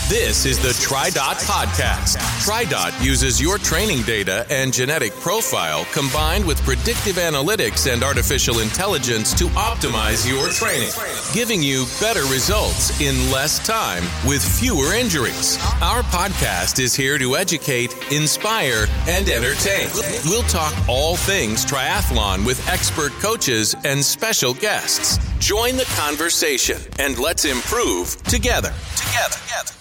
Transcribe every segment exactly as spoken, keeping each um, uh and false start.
This is the TriDot Podcast. TriDot uses your training data and genetic profile combined with predictive analytics and artificial intelligence to optimize your training, giving you better results in less time with fewer injuries. Our podcast is here to educate, inspire, and entertain. We'll talk all things triathlon with expert coaches and special guests. Join the conversation and let's improve together. Together. Together.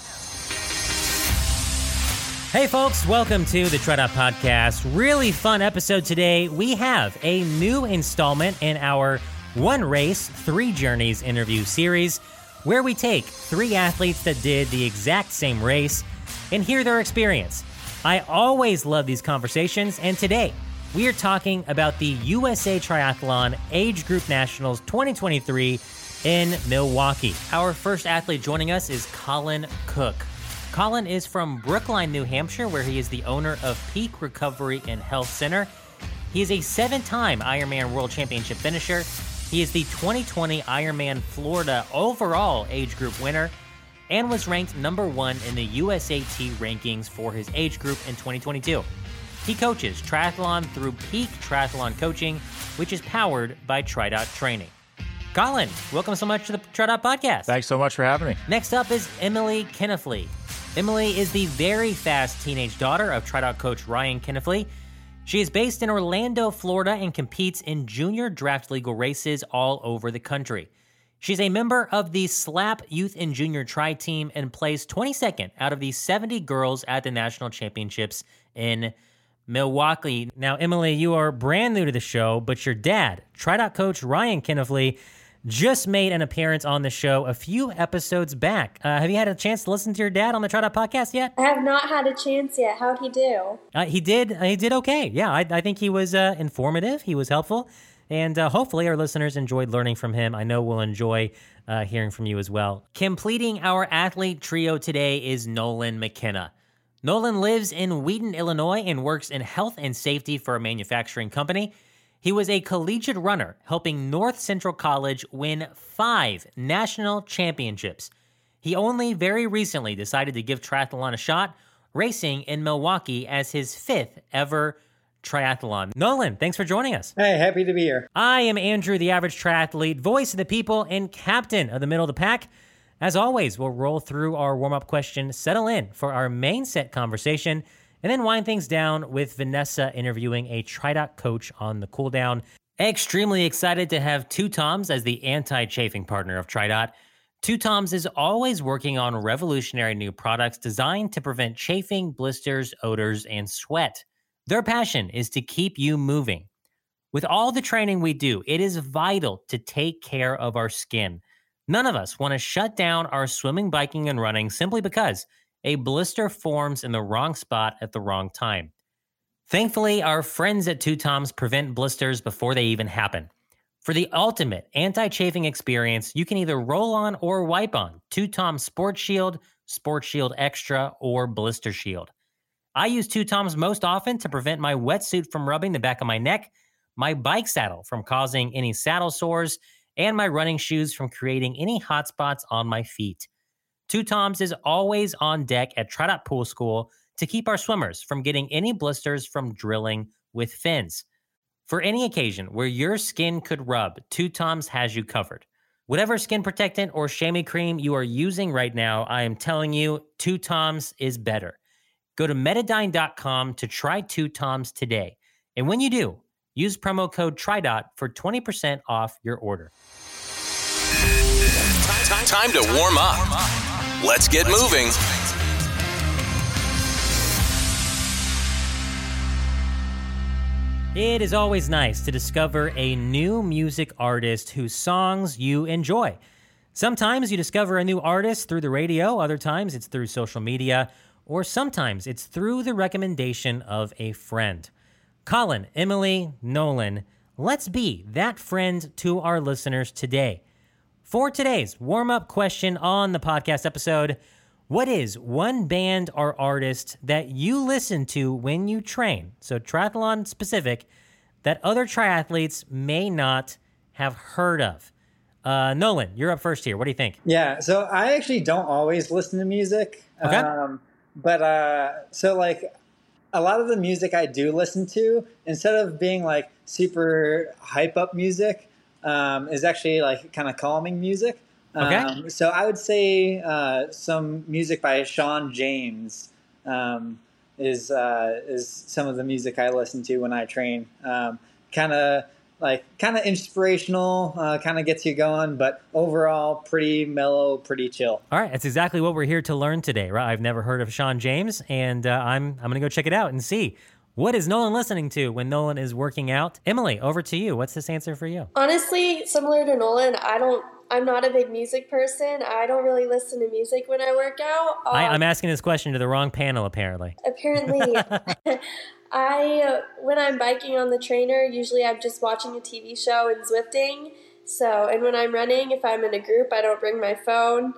Hey folks, welcome to the TriDot Podcast. Really fun episode today. We have a new installment in our One Race, Three Journeys interview series, where we take three athletes that did the exact same race and hear their experience. I always love these conversations, and today we are talking about the U S A Triathlon Age Group Nationals twenty twenty-three in Milwaukee. Our first athlete joining us is Colin Cook. Colin is from Brookline, New Hampshire, where he is the owner of Peak Recovery and Health Center. He is a seven-time Ironman World Championship finisher. He is the twenty twenty Ironman Florida overall age group winner and was ranked number one in the U S A T rankings for his age group in twenty twenty-two. He coaches triathlon through Peak Triathlon Coaching, which is powered by TriDot Training. Colin, welcome so much to the TriDot Podcast. Thanks so much for having me. Next up is Emily Kinnifley. Emily is the very fast teenage daughter of TriDot coach Ryan Kinnifley. She is based in Orlando, Florida, and competes in junior draft legal races all over the country. She's a member of the SLAP Youth and Junior Tri Team and placed twenty-second out of the seventy girls at the national championships in Milwaukee. Now, Emily, you are brand new to the show, but your dad, TriDot coach Ryan Kinnifley, just made an appearance on the show a few episodes back. Uh, have you had a chance to listen to your dad on the TriDot Podcast yet? I have not had a chance yet. How'd he do? Uh, he did. Uh, he did okay. Yeah, I, I think he was uh, informative. He was helpful. And uh, hopefully our listeners enjoyed learning from him. I know we'll enjoy uh, hearing from you as well. Completing our athlete trio today is Nolan McKenna. Nolan lives in Wheaton, Illinois, and works in health and safety for a manufacturing company. He was a collegiate runner, helping North Central College win five national championships. He only very recently decided to give triathlon a shot, racing in Milwaukee as his fifth ever triathlon. Nolan, thanks for joining us. Hey, happy to be here. I am Andrew, the average triathlete, voice of the people, and captain of the middle of the pack. As always, we'll roll through our warm-up question, settle in for our main set conversation, and then wind things down with Vanessa interviewing a TriDot coach on the cool down. Extremely excited to have Two Toms as the anti-chafing partner of TriDot. Two Toms is always working on revolutionary new products designed to prevent chafing, blisters, odors, and sweat. Their passion is to keep you moving. With all the training we do, it is vital to take care of our skin. None of us want to shut down our swimming, biking, and running simply because a blister forms in the wrong spot at the wrong time. Thankfully, our friends at Two Toms prevent blisters before they even happen. For the ultimate anti-chafing experience, you can either roll on or wipe on Two Toms Sport Shield, Sport Shield Extra, or Blister Shield. I use Two Toms most often to prevent my wetsuit from rubbing the back of my neck, my bike saddle from causing any saddle sores, and my running shoes from creating any hot spots on my feet. Two Toms is always on deck at TriDot Pool School to keep our swimmers from getting any blisters from drilling with fins. For any occasion where your skin could rub, Two Toms has you covered. Whatever skin protectant or chamois cream you are using right now, I am telling you, Two Toms is better. Go to Metadyne dot com to try Two Toms today. And when you do, use promo code TriDot for twenty percent off your order. Time, time to warm up. Let's get moving. It is always nice to discover a new music artist whose songs you enjoy. Sometimes you discover a new artist through the radio, other times it's through social media, or sometimes it's through the recommendation of a friend. Colin, Emily, Nolan, let's be that friend to our listeners today. For today's warm-up question on the podcast episode, what is one band or artist that you listen to when you train, so triathlon specific, that other triathletes may not have heard of? Uh, Nolan, you're up first here. What do you think? Yeah, so I actually don't always listen to music. Okay. Um, but uh, so like a lot of the music I do listen to, instead of being like super hype up music, um, is actually like kind of calming music. Okay. Um, so I would say uh, some music by Sean James um, is uh, is some of the music I listen to when I train. Um, kind of like kind of inspirational, uh, kind of gets you going, but overall pretty mellow, pretty chill. All right, that's exactly what we're here to learn today, right? I've never heard of Sean James, and uh, I'm I'm gonna go check it out and see. What is Nolan listening to when Nolan is working out? Emily, over to you. What's this answer for you? Honestly, similar to Nolan, I don't. I'm not a big music person. I don't really listen to music when I work out. Um, I, I'm asking this question to the wrong panel, apparently. Apparently, I uh, when I'm biking on the trainer, usually I'm just watching a T V show and Zwifting. So, and when I'm running, if I'm in a group, I don't bring my phone.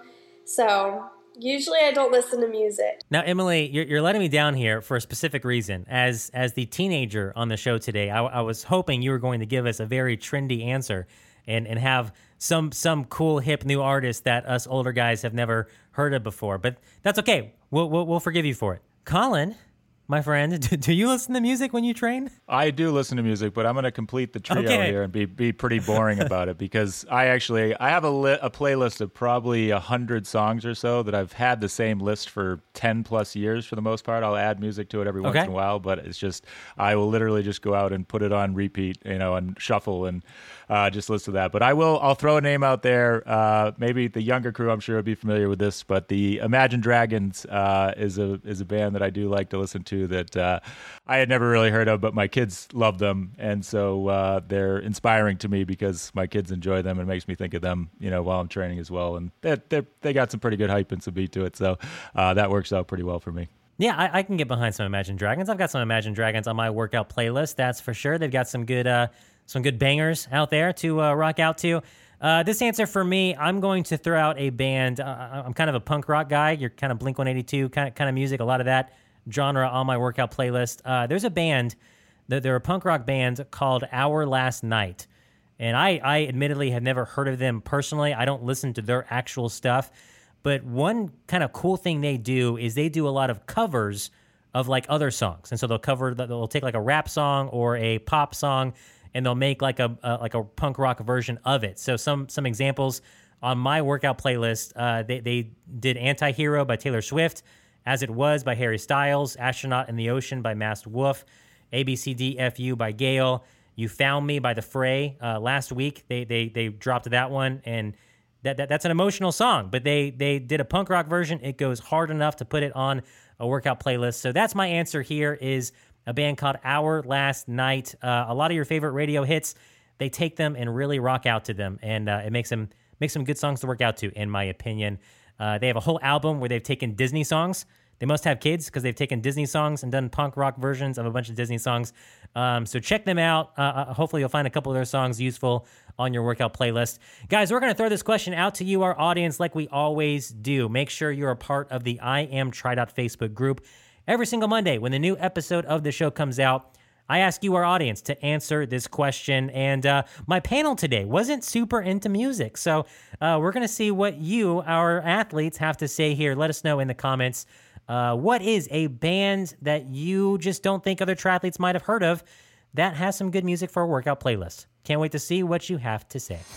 So, usually I don't listen to music. Now, Emily, you're, you're letting me down here for a specific reason. As as the teenager on the show today, I, I was hoping you were going to give us a very trendy answer and, and have some some cool, hip new artist that us older guys have never heard of before. But that's okay. We'll, we'll, we'll forgive you for it. Colin, my friend, do, do you listen to music when you train? I do listen to music, but I'm going to complete the trio Okay. here and be be pretty boring about it because I actually I have a li- a playlist of probably a hundred songs or so that I've had the same list for ten plus years for the most part. I'll add music to it every once Okay. in a while, but it's just I will literally just go out and put it on repeat, you know, and shuffle and uh, just listen to that. But I will I'll throw a name out there. Uh, maybe the younger crew I'm sure would be familiar with this, but the Imagine Dragons uh, is a is a band that I do like to listen to that uh, I had never really heard of, but my kids love them, and so uh, they're inspiring to me because my kids enjoy them, and it makes me think of them, you know, while I'm training as well. And they they they got some pretty good hype and some beat to it, so uh, that works out pretty well for me. Yeah, I, I can get behind some Imagine Dragons. I've got some Imagine Dragons on my workout playlist, that's for sure. They've got some good uh, some good bangers out there to uh, rock out to. Uh, this answer for me, I'm going to throw out a band. Uh, I'm kind of a punk rock guy. You're kind of Blink one eighty-two kind of, kind of music, a lot of that genre on my workout playlist. Uh, there's a band, they're a punk rock band called Our Last Night. And I, I admittedly have never heard of them personally. I don't listen to their actual stuff. But one kind of cool thing they do is they do a lot of covers of like other songs. And so they'll cover, they'll take like a rap song or a pop song and they'll make like a, a like a punk rock version of it. So some some examples on my workout playlist, uh, they, they did Anti-Hero by Taylor Swift, As It Was by Harry Styles, Astronaut in the Ocean by Masked Wolf, A B C D F U by Gale, You Found Me by The Fray. Uh, last week, they they they dropped that one, and that, that that's an emotional song, but they they did a punk rock version. It goes hard enough to put it on a workout playlist. So that's my answer here is a band called Our Last Night. Uh, a lot of your favorite radio hits, they take them and really rock out to them, and uh, it makes them makes some good songs to work out to, in my opinion. Uh, they have a whole album where they've taken Disney songs. They must have kids because they've taken Disney songs and done punk rock versions of a bunch of Disney songs. Um, so check them out. Uh, uh, hopefully you'll find a couple of their songs useful on your workout playlist. Guys, we're going to throw this question out to you, our audience, like we always do. Make sure you're a part of the I Am TriDot Facebook group. Every single Monday when the new episode of the show comes out, I ask you, our audience, to answer this question. And uh, my panel today wasn't super into music. So uh, we're going to see what you, our athletes, have to say here. Let us know in the comments. Uh, what is a band that you just don't think other triathletes might have heard of that has some good music for a workout playlist? Can't wait to see what you have to say.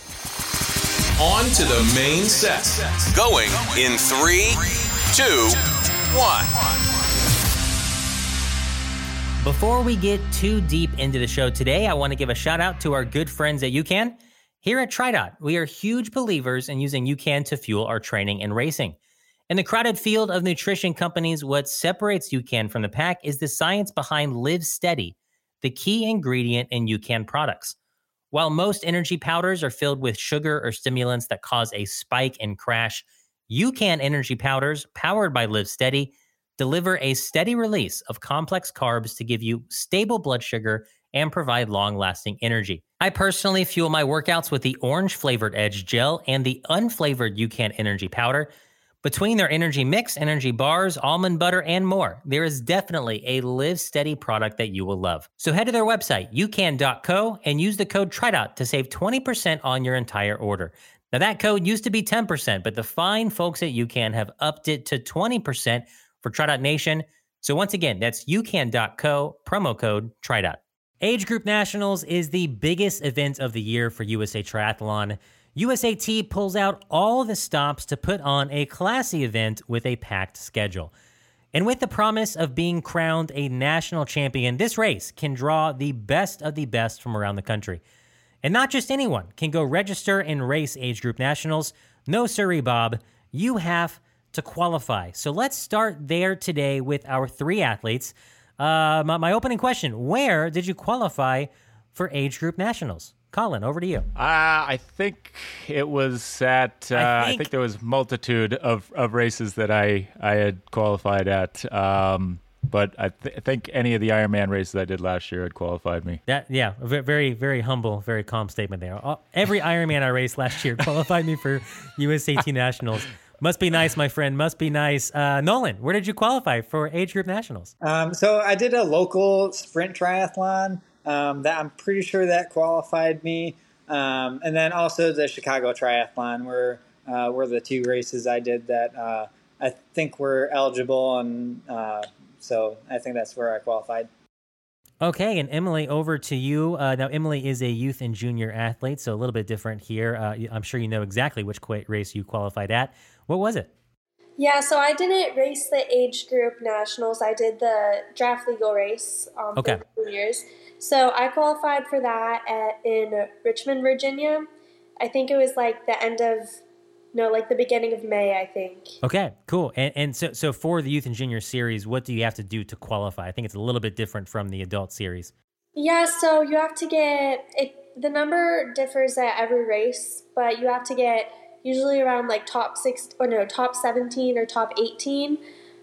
On to the main set. Going in three, two, one. Before we get too deep into the show today, I want to give a shout out to our good friends at UCAN. Here at TriDot, we are huge believers in using UCAN to fuel our training and racing. In the crowded field of nutrition companies, what separates UCAN from the pack is the science behind Live Steady, the key ingredient in UCAN products. While most energy powders are filled with sugar or stimulants that cause a spike and crash, UCAN energy powders, powered by Live Steady, deliver a steady release of complex carbs to give you stable blood sugar and provide long-lasting energy. I personally fuel my workouts with the orange-flavored Edge Gel and the unflavored UCAN energy powder. Between their energy mix, energy bars, almond butter, and more, there is definitely a Live Steady product that you will love. So head to their website, U C A N dot co, and use the code TriDot to save twenty percent on your entire order. Now, that code used to be ten percent, but the fine folks at UCAN have upped it to twenty percent for TriDot Nation. So once again, that's ucan dot co, promo code TriDot. Age Group Nationals is the biggest event of the year for U S A Triathlon. U S A T pulls out all the stops to put on a classy event with a packed schedule. And with the promise of being crowned a national champion, this race can draw the best of the best from around the country. And not just anyone can go register and race Age Group Nationals. No siree, Bob. You have to qualify. So let's start there today with our three athletes. Uh, my, my opening question, where did you qualify for Age Group Nationals? Colin, over to you. Uh, I think it was at, uh, I, think... I think there was multitude of, of races that I, I had qualified at. Um, but I, th- I think any of the Ironman races I did last year had qualified me. That Yeah, a very, very humble, very calm statement there. Every Ironman I raced last year qualified me for U S A T Nationals. Must be nice, my friend. Must be nice. Uh, Nolan, where did you qualify for Age Group Nationals? Um, so I did a local sprint triathlon. Um, that I'm pretty sure that qualified me. Um, and then also the Chicago Triathlon were, uh, were the two races I did that uh, I think were eligible. And uh, so I think that's where I qualified. Okay, and Emily, over to you. Uh, now, Emily is a youth and junior athlete, so a little bit different here. Uh, I'm sure you know exactly which qu- race you qualified at. What was it? Yeah, so I didn't race the Age Group Nationals. I did the Draft Legal race um, okay. for two years. So I qualified for that at, in Richmond, Virginia. I think it was like the end of, no, like the beginning of May, I think. Okay, cool. And, and so, so for the Youth and Junior Series, what do you have to do to qualify? I think it's a little bit different from the Adult Series. Yeah, so you have to get, it. the number differs at every race, but you have to get usually around like top six, or no, top seventeen or top eighteen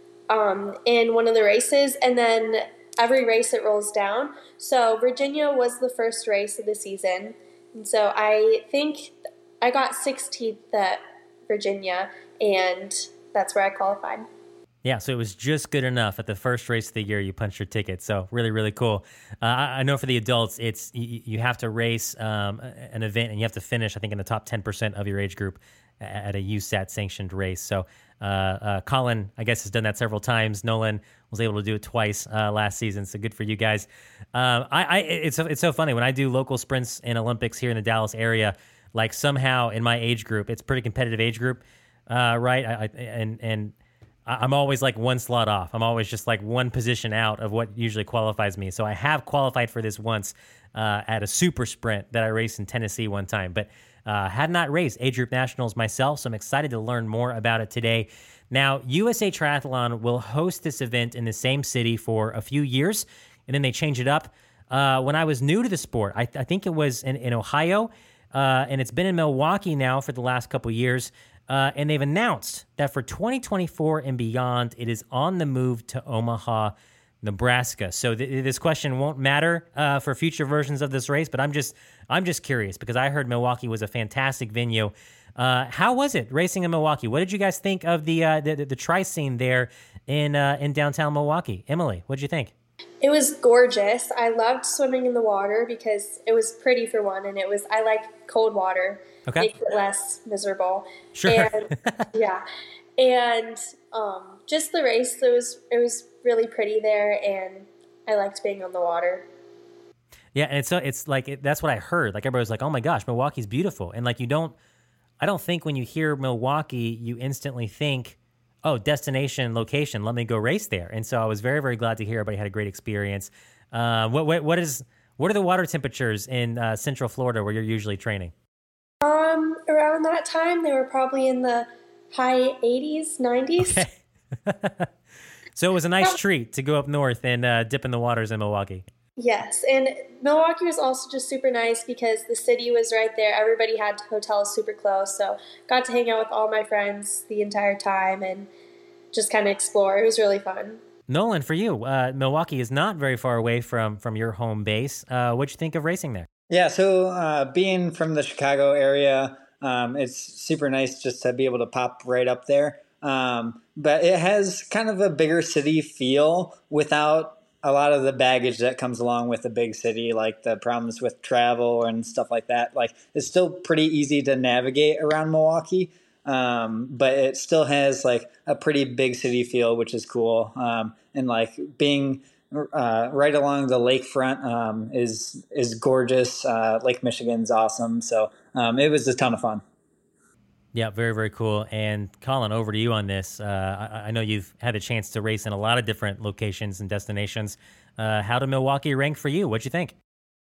um, in one of the races, and then every race it rolls down. So Virginia was the first race of the season, and so I think I got sixteenth at Virginia, and that's where I qualified. Yeah, so it was just good enough at the first race of the year you punched your ticket. So really, really cool. Uh, I know for the adults, it's you, you have to race um, an event and you have to finish, I think, in the top ten percent of your age group at a U S A T-sanctioned race. So uh, uh, Colin, I guess, has done that several times. Nolan was able to do it twice uh, last season, so good for you guys. Um, I, I it's, it's so funny. When I do local sprints and Olympics here in the Dallas area, like somehow in my age group, it's a pretty competitive age group, uh, right? I, I, and and I'm always like one slot off. I'm always just like one position out of what usually qualifies me. So I have qualified for this once uh, at a super sprint that I raced in Tennessee one time, but uh, had not raced Age Group Nationals myself, so I'm excited to learn more about it today. Now, U S A Triathlon will host this event in the same city for a few years, and then they change it up. Uh, when I was new to the sport, I, I think it was in, in Ohio, uh, and it's been in Milwaukee now for the last couple years. Uh, and they've announced that for twenty twenty-four and beyond, it is on the move to Omaha, Nebraska. So th- this question won't matter uh, for future versions of this race, but I'm just I'm just curious because I heard Milwaukee was a fantastic venue. Uh, how was it racing in Milwaukee? What did you guys think of the uh, the, the, the tri scene there in uh, in downtown Milwaukee? Emily, what did you think? It was gorgeous. I loved swimming in the water because it was pretty for one, and it was I like cold water. Okay. Makes it less miserable. Sure. And, yeah. And um, just the race, it was it was really pretty there, and I liked being on the water. Yeah, and it's it's like it, that's what I heard. Like everybody was like, "Oh my gosh, Milwaukee's beautiful," and like you don't, I don't think when you hear Milwaukee, you instantly think, "Oh, destination, location, let me go race there." And so I was very very glad to hear everybody had a great experience. Uh, what what what is what are the water temperatures in uh, Central Florida where you're usually training? Um, around that time, they were probably in the high eighties, nineties. Okay. So it was a nice treat to go up north and uh, dip in the waters in Milwaukee. Yes, and Milwaukee was also just super nice because the city was right there. Everybody had hotels super close, so got to hang out with all my friends the entire time and just kind of explore. It was really fun. Nolan, for you, uh, Milwaukee is not very far away from from your home base. Uh, what'd you think of racing there? Yeah, so uh, being from the Chicago area, um, it's super nice just to be able to pop right up there. Um, but it has kind of a bigger city feel without a lot of the baggage that comes along with a big city, like the problems with travel and stuff like that, like it's still pretty easy to navigate around Milwaukee. Um, but it still has like a pretty big city feel, which is cool. Um, and like being uh, right along the lakefront um, is is gorgeous. Uh, Lake Michigan's awesome. So um, it was a ton of fun. Yeah, very, very cool. And Colin, over to you on this. Uh, I, I know you've had a chance to race in a lot of different locations and destinations. Uh, how did Milwaukee rank for you? What'd you think?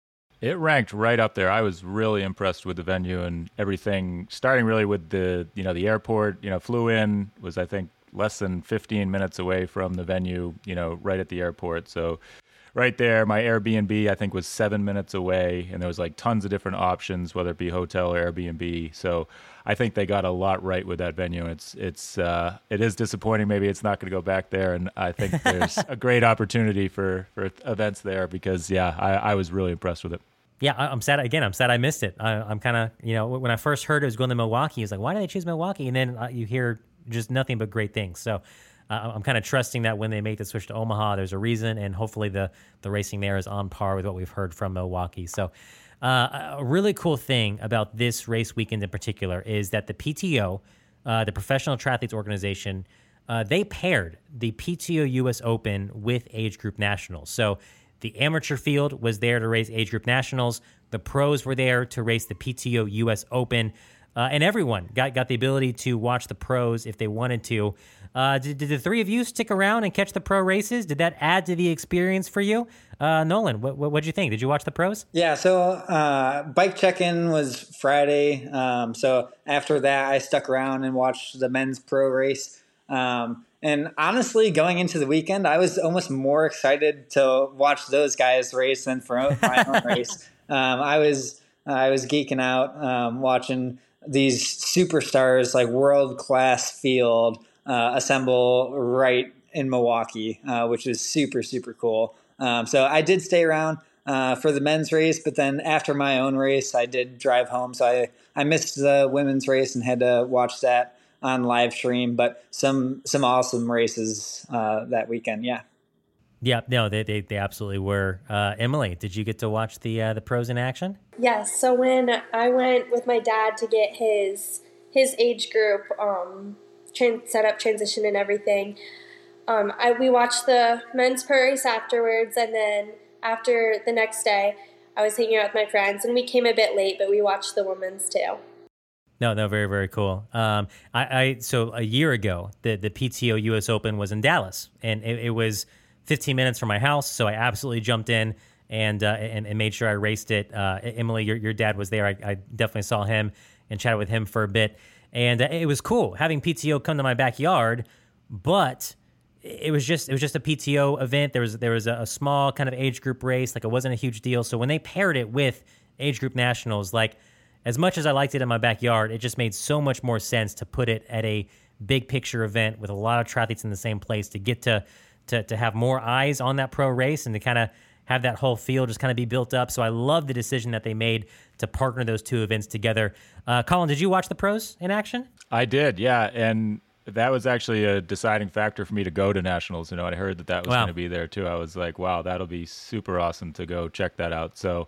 It ranked right up there. I was really impressed with the venue and everything, starting really with the, you know, the airport, you know, flew in, was I think less than fifteen minutes away from the venue, you know, right at the airport. So right there, my Airbnb, I think, was seven minutes away, and there was like tons of different options, whether it be hotel or Airbnb. So I think they got a lot right with that venue. It's it's uh, it is disappointing. Maybe it's not going to go back there, and I think there's a great opportunity for, for events there because, yeah, I, I was really impressed with it. Yeah, I'm sad. Again, I'm sad I missed it. I, I'm kind of, you know, when I first heard it was going to Milwaukee, I was like, why did they choose Milwaukee? And then uh, you hear just nothing but great things. So uh, I'm kind of trusting that when they make the switch to Omaha, there's a reason, and hopefully the the racing there is on par with what we've heard from Milwaukee. So uh, a really cool thing about this race weekend in particular is that the P T O, uh, the Professional Triathletes Organization, uh, they paired the P T O U S Open with Age Group Nationals. So the amateur field was there to race Age Group Nationals. The pros were there to race the P T O U S Open. Uh, and everyone got, got the ability to watch the pros if they wanted to. Uh, did, did the three of you stick around and catch the pro races? Did that add to the experience for you? Uh, Nolan, what what did you think? Did you watch the pros? Yeah, so uh, bike check-in was Friday. Um, so after that, I stuck around and watched the men's pro race. Um, and honestly, going into the weekend, I was almost more excited to watch those guys race than for my own race. Um, I was I was geeking out um, watching these superstars, like world-class field, uh, assemble right in Milwaukee, uh, which is super, super cool. Um, so I did stay around uh, for the men's race, but then after my own race, I did drive home. So I, I missed the women's race and had to watch that on live stream, but some some awesome races uh, that weekend, yeah. Yeah, no, they they, they absolutely were. Uh, Emily, did you get to watch the uh, the pros in action? Yes. So when I went with my dad to get his his age group um, tran- set up, transition, and everything, um, I we watched the men's pro race afterwards, and then after the next day, I was hanging out with my friends, and we came a bit late, but we watched the women's too. No, no, very, very cool. Um, I, I so a year ago, the the P T O U S Open was in Dallas, and it, it was fifteen minutes from my house, so I absolutely jumped in and uh, and, and made sure I raced it. Uh, Emily, your your dad was there. I, I definitely saw him and chatted with him for a bit, and uh, it was cool having P T O come to my backyard. But it was just it was just a P T O event. There was there was a, a small kind of age group race, like it wasn't a huge deal. So when they paired it with Age Group Nationals, like, as much as I liked it in my backyard, it just made so much more sense to put it at a big picture event with a lot of triathletes in the same place to get to to to have more eyes on that pro race and to kind of have that whole field just kind of be built up. So I love the decision that they made to partner those two events together. Uh, Colin, did you watch the pros in action? I did, yeah, and that was actually a deciding factor for me to go to Nationals. You know, I heard that that was Wow. going to be there too. I was like, wow, that'll be super awesome to go check that out. So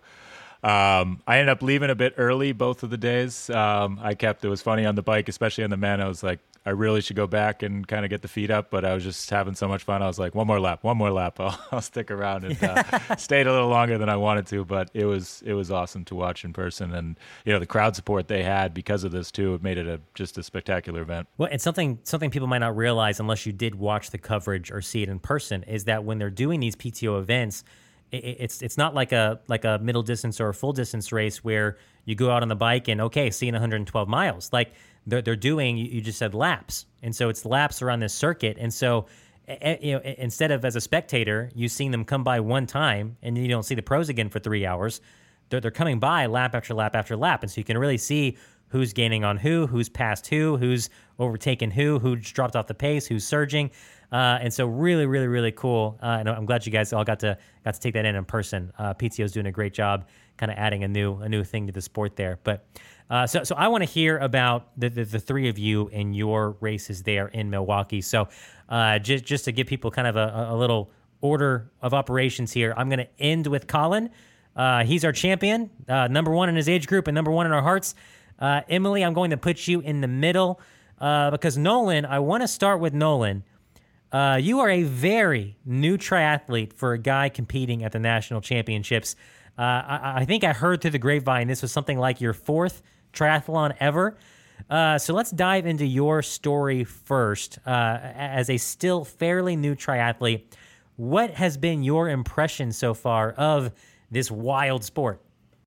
Um, I ended up leaving a bit early both of the days. Um, I kept, it was funny on the bike, especially on the men. I was like, I really should go back and kind of get the feet up, but I was just having so much fun. I was like, one more lap, one more lap. I'll, I'll stick around and uh, stayed a little longer than I wanted to, but it was, it was awesome to watch in person. And, you know, the crowd support they had because of this too, it made it a, just a spectacular event. Well, and something, something people might not realize unless you did watch the coverage or see it in person is that when they're doing these P T O events, It's it's not like a like a middle distance or a full distance race where you go out on the bike and, okay, seeing one hundred twelve miles. Like they're, they're doing, you just said laps. And so it's laps around this circuit. And so, you know, instead of as a spectator, you seeing them come by one time and you don't see the pros again for three hours, they're, they're coming by lap after lap after lap. And so you can really see who's gaining on who, who's passed who, who's overtaken who, who's dropped off the pace, who's surging. Uh, and so really, really, really cool. Uh, and I'm glad you guys all got to got to take that in in person. Uh, P T O's doing a great job, kind of adding a new a new thing to the sport there. But uh, so so I want to hear about the, the the three of you and your races there in Milwaukee. So uh, just just to give people kind of a, a little order of operations here. I'm going to end with Colin. Uh, he's our champion, uh, number one in his age group and number one in our hearts. Uh, Emily, I'm going to put you in the middle uh, because Nolan, I want to start with Nolan. Uh, you are a very new triathlete for a guy competing at the national championships. Uh, I, I think I heard through the grapevine this was something like your fourth triathlon ever. Uh, so let's dive into your story first. Uh, as a still fairly new triathlete, what has been your impression so far of this wild sport?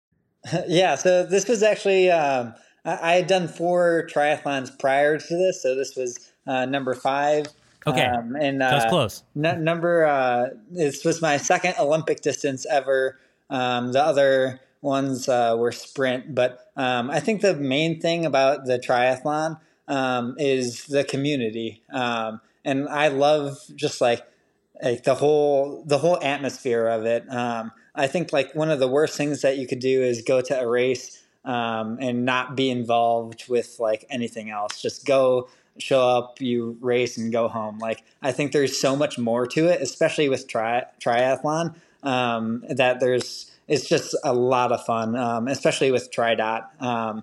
Yeah, so this was actually, um, I, I had done four triathlons prior to this, so this was uh, number five. Okay, um, and uh, that was close. N- number, uh, this was my second Olympic distance ever. Um, the other ones uh, were sprint, but um, I think the main thing about the triathlon um, is the community, um, and I love just like like the whole the whole atmosphere of it. Um, I think like one of the worst things that you could do is go to a race um, and not be involved with like anything else. Just go, show up, you race, and go home. Like I think there's so much more to it, especially with tri- triathlon. Um, that there's it's just a lot of fun, um, especially with TriDot. Um,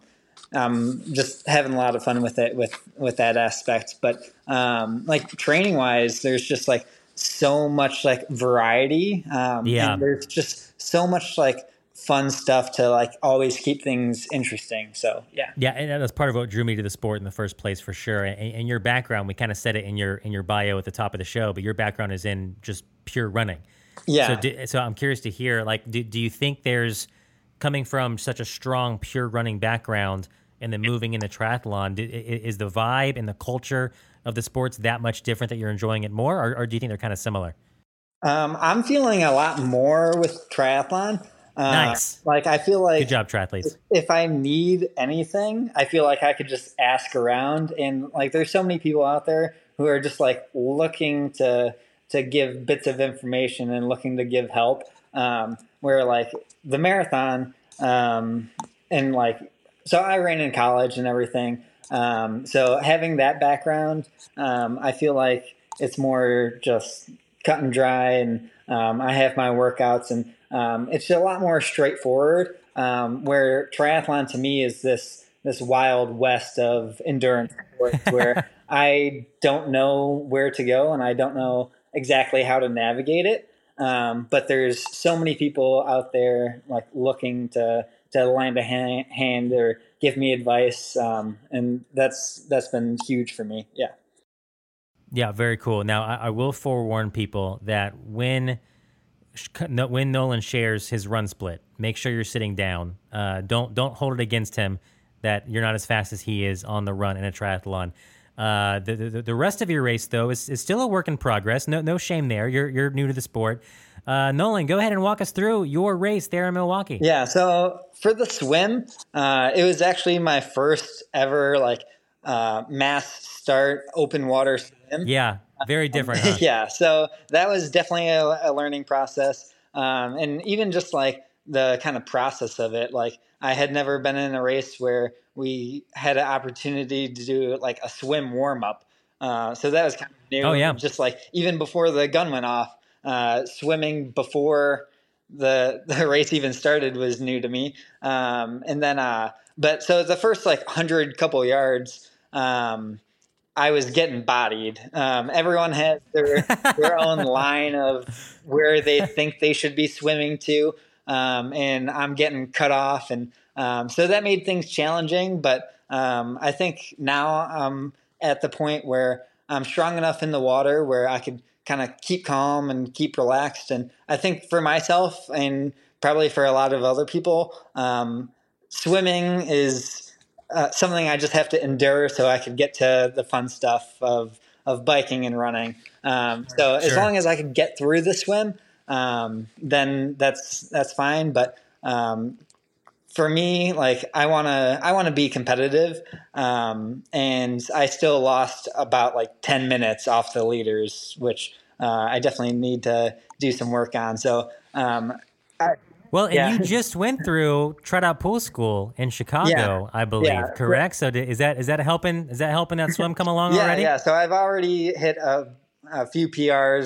um, just having a lot of fun with it with with that aspect. But um, like training wise, there's just like so much like variety. Um, yeah. And there's just so much like fun stuff to like always keep things interesting. So yeah. Yeah, and that's part of what drew me to the sport in the first place for sure. And, and your background, we kind of said it in your in your bio at the top of the show, but your background is in just pure running. Yeah. So, do, so I'm curious to hear, like, do, do you think there's, coming from such a strong pure running background and then moving into triathlon, do, is the vibe and the culture of the sports that much different that you're enjoying it more, or, or do you think they're kind of similar? Um, I'm feeling a lot more with triathlon. Uh, Nice. Like I feel like good job, triathletes. If I need anything, I feel like I could just ask around, and like there's so many people out there who are just like looking to to give bits of information and looking to give help. Um, where like the marathon, um, and like so I ran in college and everything. Um, so having that background, um, I feel like it's more just cut and dry, and um, I have my workouts, and um, it's a lot more straightforward. Um, where triathlon to me is this this wild west of endurance sports, where I don't know where to go and I don't know exactly how to navigate it. Um, but there's so many people out there like looking to to lend a hand, hand or give me advice, um, and that's that's been huge for me. Yeah. Yeah, very cool. Now, I, I will forewarn people that when when Nolan shares his run split, make sure you're sitting down. Uh, don't don't hold it against him that you're not as fast as he is on the run in a triathlon. Uh, the, the the rest of your race, though, is, is still a work in progress. No no shame there. You're you're new to the sport. Uh, Nolan, go ahead and walk us through your race there in Milwaukee. Yeah. So for the swim, uh, it was actually my first ever like uh, mass start open water swim. Yeah, very different. Huh? Yeah. So that was definitely a, a learning process, um, and even just like the kind of process of it. Like I had never been in a race where we had an opportunity to do like a swim warm up. Uh, so that was kind of new. Oh, yeah. Just like even before the gun went off, uh, swimming before the the race even started was new to me. Um, and then, uh, but so the first like hundred couple yards, um, I was getting bodied. Um, everyone has their their own line of where they think they should be swimming to. Um, and I'm getting cut off. And um, so that made things challenging. But um, I think now I'm at the point where I'm strong enough in the water where I could kind of keep calm and keep relaxed. And I think for myself and probably for a lot of other people, um, swimming is uh, something I just have to endure so I could get to the fun stuff of, of biking and running. Um, so sure. As long as I could get through the swim, Um, then that's, that's fine. But, um, for me, like I want to, I want to be competitive. Um, and I still lost about like ten minutes off the leaders, which, uh, I definitely need to do some work on. So, um, I, well, and yeah. you just went through TriDot Pool School in Chicago, yeah. I believe, yeah. correct? So is that, is that helping, is that helping that swim come along yeah, already? Yeah. So I've already hit a, a few P Rs.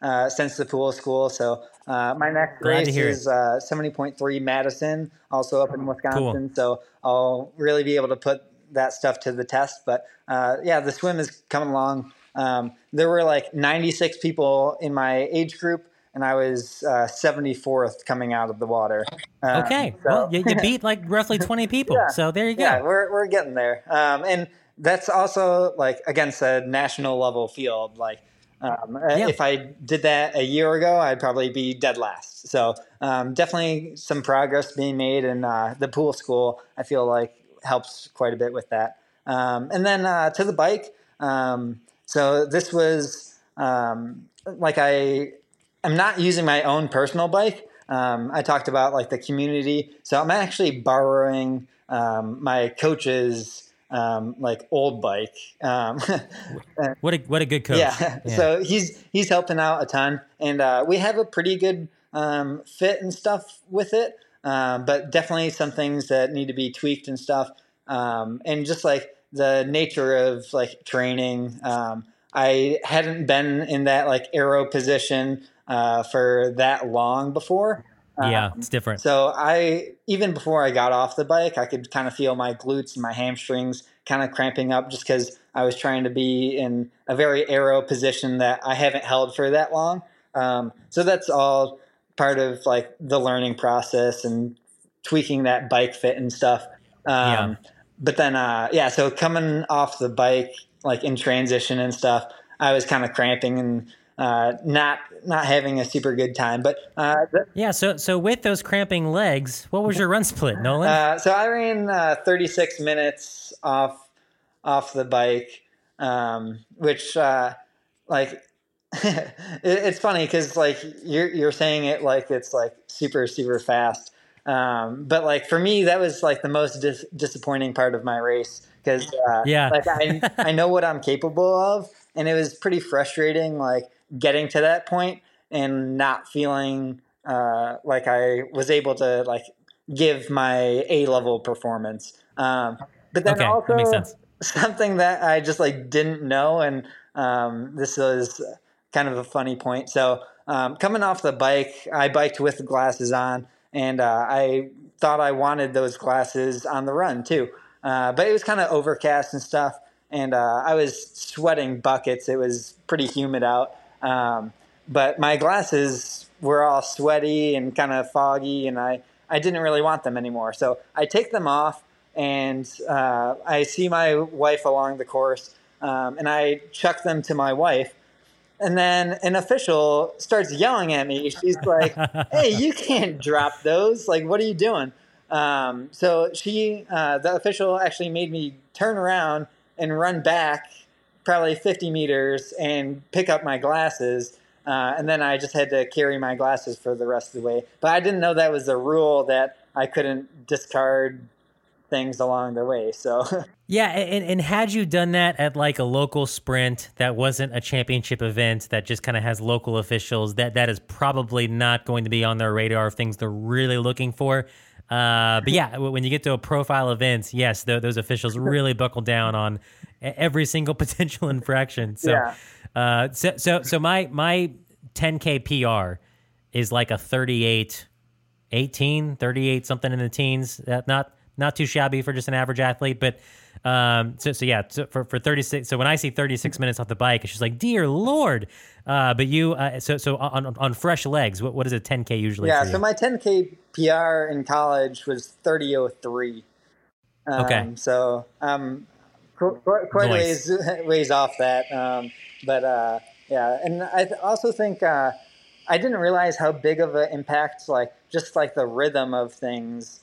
uh, since the pool school. So uh, my next Glad race to hear is uh, seventy point three Madison, also up in Wisconsin. Cool. So I'll really be able to put that stuff to the test. But uh, yeah, the swim is coming along. Um, there were like ninety-six people in my age group, and I was uh, seventy-fourth coming out of the water. Um, Okay. so- Well, you, you beat like roughly twenty people. Yeah. So there you go. Yeah, we're we're getting there. Um, and that's also like against a national level field. Like um, Yeah. if I did that a year ago, I'd probably be dead last. So um, definitely some progress being made, and uh, the pool school I feel like helps quite a bit with that. Um, and then uh, to the bike. Um, so this was um, like I I'm not using my own personal bike. Um, I talked about like the community. So I'm actually borrowing um, my coach's um, like old bike. Um, What a what a good coach. yeah. So he's he's helping out a ton, and uh, we have a pretty good um, fit and stuff with it. Um, but definitely some things that need to be tweaked and stuff. Um, and just like the nature of like training, um, I hadn't been in that like aero position uh, for that long before. Yeah, Um, it's different. So I, even before I got off the bike, I could kind of feel my glutes and my hamstrings kind of cramping up just because I was trying to be in a very aero position that I haven't held for that long. Um, so that's all part of like the learning process and tweaking that bike fit and stuff. Um, Yeah. But then, uh, yeah, so coming off the bike, like in transition and stuff, I was kind of cramping and uh, not not having a super good time. But uh, th- Yeah. So so with those cramping legs, what was your run split, Nolan? uh, so I ran uh, thirty-six minutes off off the bike, um, which uh, like it, it's funny because like you're you're saying it like it's like super super fast. Um, but like for me, that was like the most dis- disappointing part of my race because uh, Yeah. like I I know what I'm capable of, and it was pretty frustrating like getting to that point and not feeling uh, like I was able to like give my A level performance. Um, but then Okay, also that makes sense. something that I just like didn't know, and um, this was kind of a funny point. So um, coming off the bike, I biked with the glasses on. And uh, I thought I wanted those glasses on the run too. Uh, but it was kind of overcast and stuff. And uh, I was sweating buckets. It was pretty humid out. Um, but my glasses were all sweaty and kind of foggy. And I, I didn't really want them anymore. So I take them off and uh, I see my wife along the course. Um, and I chuck them to my wife. And then an official starts yelling at me. She's like, "Hey, you can't drop those. Like, what are you doing?" Um, so she, uh, the official actually made me turn around and run back probably fifty meters and pick up my glasses. Uh, and then I just had to carry my glasses for the rest of the way. But I didn't know that was a rule that I couldn't discard things along the way. So Yeah, and, and had you done that at like a local sprint that wasn't a championship event that just kind of has local officials, that that is probably not going to be on their radar of things they're really looking for. Uh, but yeah, when you get to a profile event, yes, th- those officials really buckle down on every single potential infraction. So, Yeah. uh, so so so my my ten K P R is like a thirty-eight eighteen, thirty-eight something in the teens. Uh, not not too shabby for just an average athlete, but um, so so yeah, so for for thirty-six. So when I see thirty-six minutes off the bike, it's just like, dear Lord. Uh, but you, uh, so so on on fresh legs, what what is a ten K usually? yeah, for you? so my ten K P R in college was thirty oh three. Um, Okay. So um, qu- qu- quite Nice. a ways ways off that. Um, but uh, yeah, and I th- also think uh, I didn't realize how big of an impact like just like the rhythm of things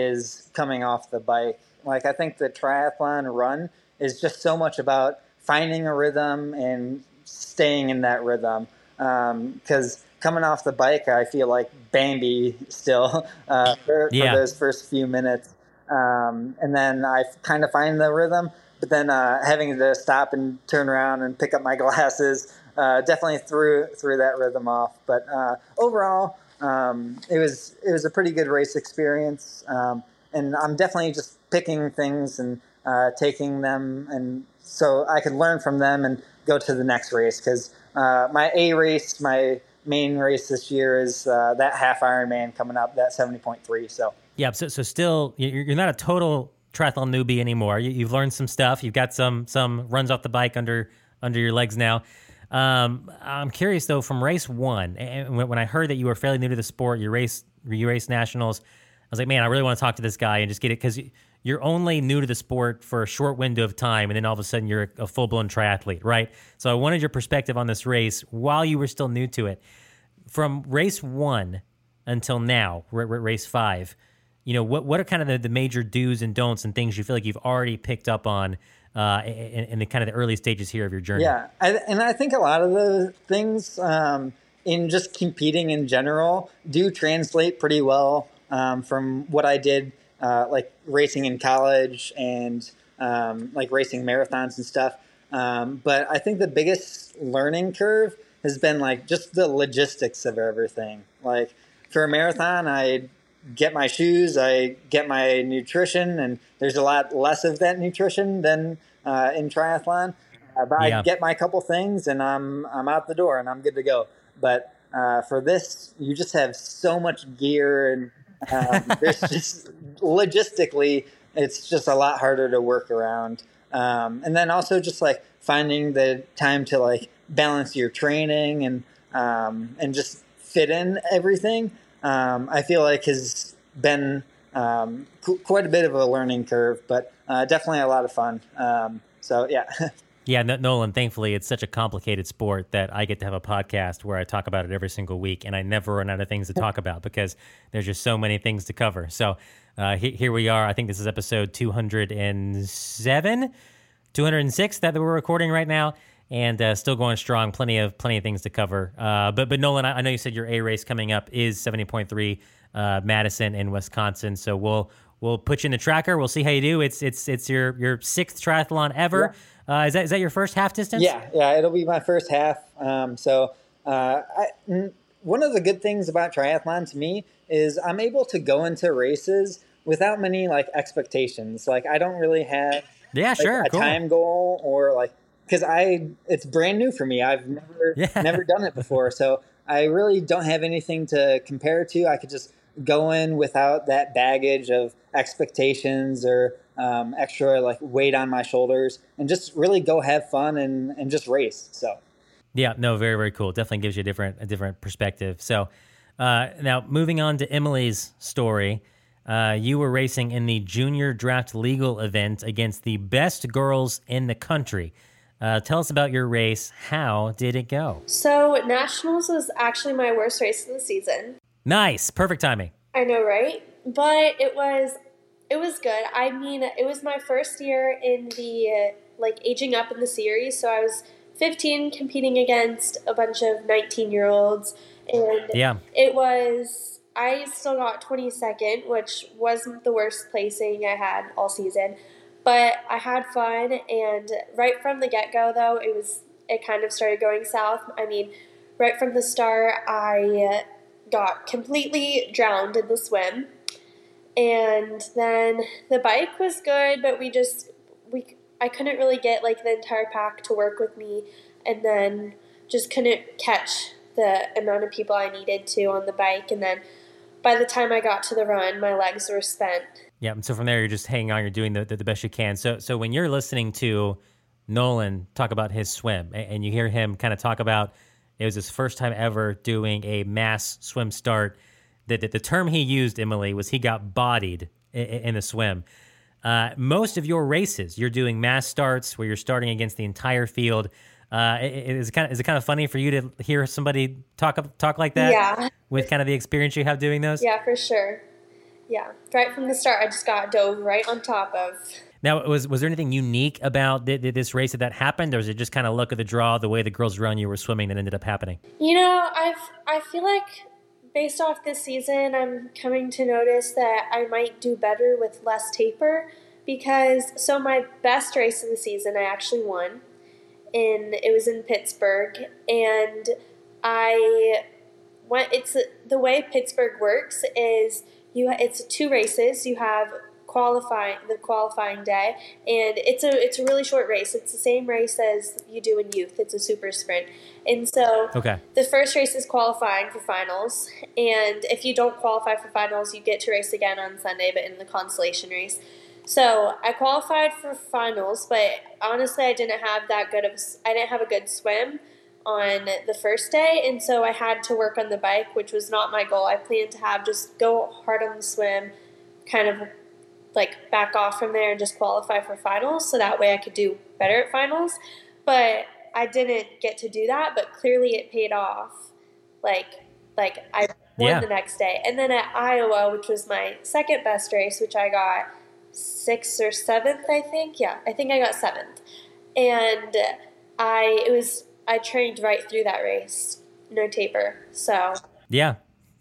is coming off the bike. Like I think the triathlon run is just so much about finding a rhythm and staying in that rhythm. Because coming off the bike, I feel like Bambi still uh, for, Yeah. for those first few minutes. Um, and then I kind of find the rhythm, but then uh, having to stop and turn around and pick up my glasses uh, definitely threw threw that rhythm off. But uh, overall, um, it was it was a pretty good race experience, um, and I'm definitely just picking things and uh, taking them, and so I could learn from them and go to the next race. Because uh, my A race, my main race this year is uh, that half Ironman coming up, that seventy point three. So yeah, so so still you're, you're not a total triathlon newbie anymore. You, you've learned some stuff. You've got some some runs off the bike under under your legs now. Um, I'm curious though, from race one, and when, when I heard that you were fairly new to the sport, you race you race nationals, I was like, man, I really want to talk to this guy and just get it, because you're only new to the sport for a short window of time, and then all of a sudden you're a, a full-blown triathlete, right? So I wanted your perspective on this race while you were still new to it. From race one until now, r- r- race five, you know, what what are kind of the, the major do's and don'ts and things you feel like you've already picked up on uh, in, in the kind of the early stages here of your journey? Yeah, I, and I think a lot of the things um, in just competing in general do translate pretty well um, from what I did, uh, like racing in college and um, like racing marathons and stuff. Um, but I think the biggest learning curve has been like just the logistics of everything. Like for a marathon, I get my shoes, I get my nutrition, and there's a lot less of that nutrition than uh, in triathlon. Uh, but Yeah. I get my couple things and I'm I'm out the door and I'm good to go. But uh, for this, you just have so much gear, and um, there's just logistically, it's just a lot harder to work around. Um, and then also just like finding the time to like balance your training and um, and just fit in everything. Um, I feel like has been um, qu- quite a bit of a learning curve, but uh, definitely a lot of fun. Um, so yeah. Yeah, no- Nolan, thankfully, it's such a complicated sport that I get to have a podcast where I talk about it every single week, and I never run out of things to talk about because there's just so many things to cover. So uh, he- here we are. I think this is episode two hundred seven, two hundred six that we're recording right now, and uh, still going strong. Plenty of plenty of things to cover. Uh, but but Nolan, I, I know you said your A race coming up is seventy point three uh, Madison in Wisconsin. So we'll we'll put you in the tracker. We'll see how you do. It's it's it's your your sixth triathlon ever. Yeah. Uh, is that is that your first half distance? Yeah, yeah, it'll be my first half. Um, so uh, I, n- one of the good things about triathlon to me is I'm able to go into races without many like expectations. Like I don't really have Yeah, like, sure. a Cool. time goal or like, because I it's brand new for me. I've never Yeah. never done it before, so I really don't have anything to compare to. I could just go in without that baggage of expectations or um, extra like weight on my shoulders, and just really go have fun and, and just race. So Yeah, no, very, very cool. Definitely gives you a different a different perspective. So uh, now moving on to Emily's story, uh, you were racing in the Junior Draft Legal event against the best girls in the country. Uh, tell us about your race. How did it go? So Nationals was actually my worst race of the season. Nice. Perfect timing. I know, right? But it was it was good. I mean, it was my first year in the uh, like aging up in the series, so I was fifteen competing against a bunch of nineteen-year-olds, and Yeah. it was I still got twenty-second, which wasn't the worst placing I had all season, but I had fun, and right from the get-go though, it was it kind of started going south. I mean, right from the start, I uh, got completely drowned in the swim. And then the bike was good, but we just we I couldn't really get like the entire pack to work with me, and then just couldn't catch the amount of people I needed to on the bike. And then by the time I got to the run, my legs were spent. Yeah. And so from there, you're just hanging on. You're doing the, the, the best you can. So so when you're listening to Nolan talk about his swim, and, and you hear him kind of talk about it was his first time ever doing a mass swim start. The, the, the term he used, Emily, was he got bodied in, in the swim. Uh, most of your races, you're doing mass starts where you're starting against the entire field. Uh, is it kind of is it kind of funny for you to hear somebody talk talk like that? Yeah. With kind of the experience you have doing those. Yeah, for sure. Yeah, right from the start, I just got dove right on top of. Now, was was there anything unique about th- th- this race that, that happened, or was it just kind of luck of the draw, the way the girls around you were swimming that ended up happening? You know, I've I feel like based off this season, I'm coming to notice that I might do better with less taper, because so my best race of the season I actually won, and it was in Pittsburgh, and I went. It's the way Pittsburgh works is you. It's two races. You have qualifying the qualifying day, and it's a it's a really short race. It's the same race as you do in youth. It's a super sprint, and so Okay. the first race is qualifying for finals, and if you don't qualify for finals, you get to race again on Sunday, but in the consolation race. So I qualified for finals, but honestly, I didn't have that good of I didn't have a good swim on the first day, and so I had to work on the bike, which was not my goal. I planned to have just go hard on the swim, kind of like back off from there and just qualify for finals, so that way I could do better at finals. But I didn't get to do that, but clearly it paid off. Like, like I won Yeah. the next day. And then at Iowa, which was my second best race, which I got sixth or seventh, I think. Yeah, I think I got seventh. And I, it was, I trained right through that race, no taper. So Yeah.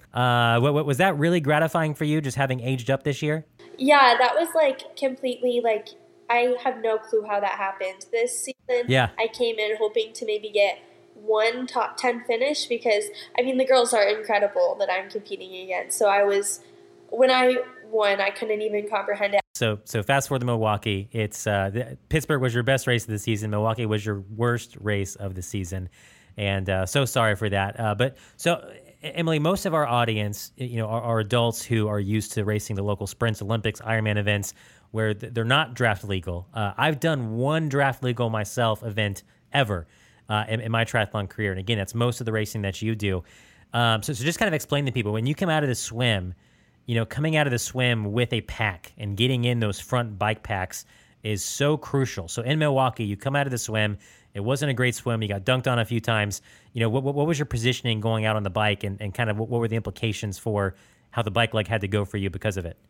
Uh, what, what, was that really gratifying for you, just having aged up this year? yeah, that was like completely like, I have no clue how that happened. This season, Yeah. I came in hoping to maybe get one top ten finish because, I mean, the girls are incredible that I'm competing against. So I was, when I won, I couldn't even comprehend it. So, so fast forward to Milwaukee. It's uh, the, Pittsburgh was your best race of the season. Milwaukee was your worst race of the season, and uh, so sorry for that. Uh, but so, Emily, most of our audience, you know, are, are adults who are used to racing the local sprints, Olympics, Ironman events, where th- they're not draft legal. Uh, I've done one draft legal myself event ever uh, in, in my triathlon career, and again, that's most of the racing that you do. Um, so, so just kind of explain to people when you come out of the swim. You know, coming out of the swim with a pack and getting in those front bike packs is so crucial. So in Milwaukee, you come out of the swim. It wasn't a great swim. You got dunked on a few times. You know, what, what was your positioning going out on the bike, and, and kind of what, what were the implications for how the bike leg had to go for you because of it?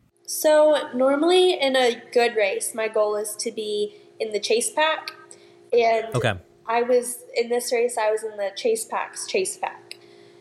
So normally in a good race, my goal is to be in the chase pack. And Okay. I was, in this race, I was in the chase pack's chase pack.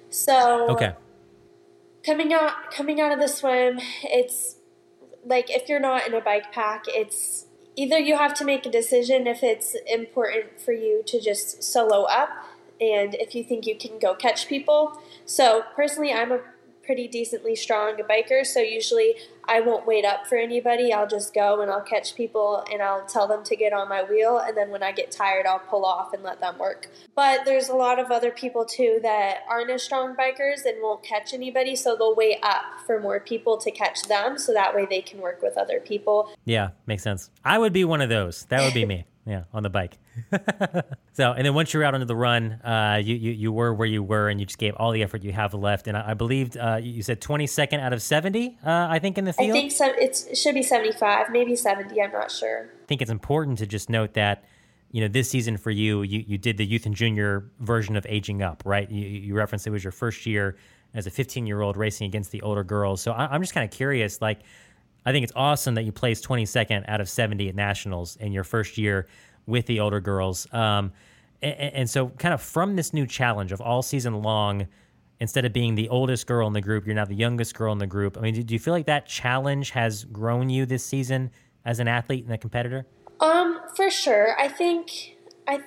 So Okay. coming out, coming out of the swim, it's like if you're not in a bike pack, it's either you have to make a decision if it's important for you to just solo up and if you think you can go catch people. So personally, I'm a pretty decently strong biker, so usually I won't wait up for anybody. I'll just go and I'll catch people and I'll tell them to get on my wheel, and then when I get tired, I'll pull off and let them work. But there's a lot of other people too that aren't as strong bikers and won't catch anybody, so they'll wait up for more people to catch them, so that way they can work with other people. Yeah, makes sense. I would be one of those. That would be me. Yeah, on the bike. So, and then once you're out onto the run, uh, you, you you were where you were, and you just gave all the effort you have left. And I, I believed uh, you said twenty-second out of seventy, uh, I think, in the field. I think so, it's, it should be seventy-five, maybe seventy, I'm not sure. I think it's important to just note that, you know, this season for you, you, you did the youth and junior version of aging up, right? You, you referenced it was your first year as a fifteen-year-old racing against the older girls. So I, I'm just kind of curious, like, I think it's awesome that you placed twenty-second out of seventy at nationals in your first year with the older girls. Um, and, and so kind of from this new challenge of all season long, instead of being the oldest girl in the group, you're now the youngest girl in the group. I mean, do, do you feel like that challenge has grown you this season as an athlete and a competitor? Um, for sure. I think I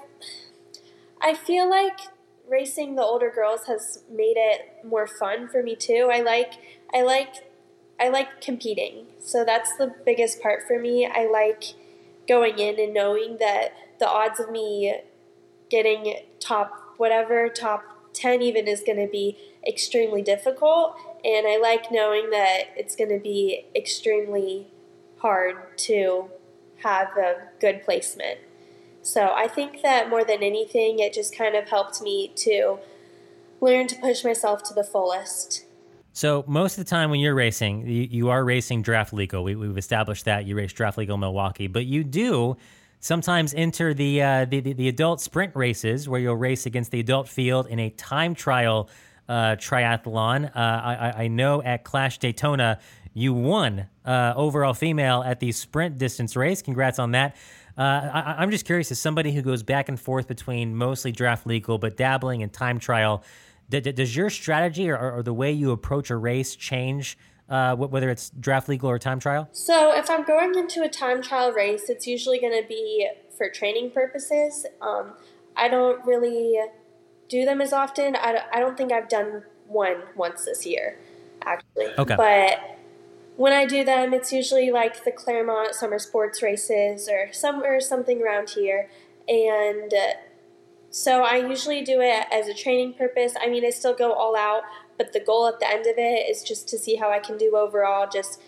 I feel like racing the older girls has made it more fun for me too. I like I like I like competing. So that's the biggest part for me. I like going in and knowing that the odds of me getting top whatever, top ten even, is going to be extremely difficult. And I like knowing that it's going to be extremely hard to have a good placement. So I think that more than anything, it just kind of helped me to learn to push myself to the fullest. So most of the time when you're racing, you, you are racing draft legal. We, we've established that you race draft legal Milwaukee, but you do sometimes enter the, uh, the, the the adult sprint races where you'll race against the adult field in a time trial uh, triathlon. Uh, I, I know at Clash Daytona you won uh, overall female at the sprint distance race. Congrats on that. Uh, I, I'm just curious, as somebody who goes back and forth between mostly draft legal but dabbling in time trial, does your strategy or, or the way you approach a race change, uh, whether it's draft legal or time trial? So if I'm going into a time trial race, it's usually going to be for training purposes. Um, I don't really do them as often. I, I don't think I've done one once this year, actually. Okay. But when I do them, it's usually like the Claremont Summer Sports Races or some or something around here. And uh, so I usually do it as a training purpose. I mean, I still go all out, but the goal at the end of it is just to see how I can do overall, just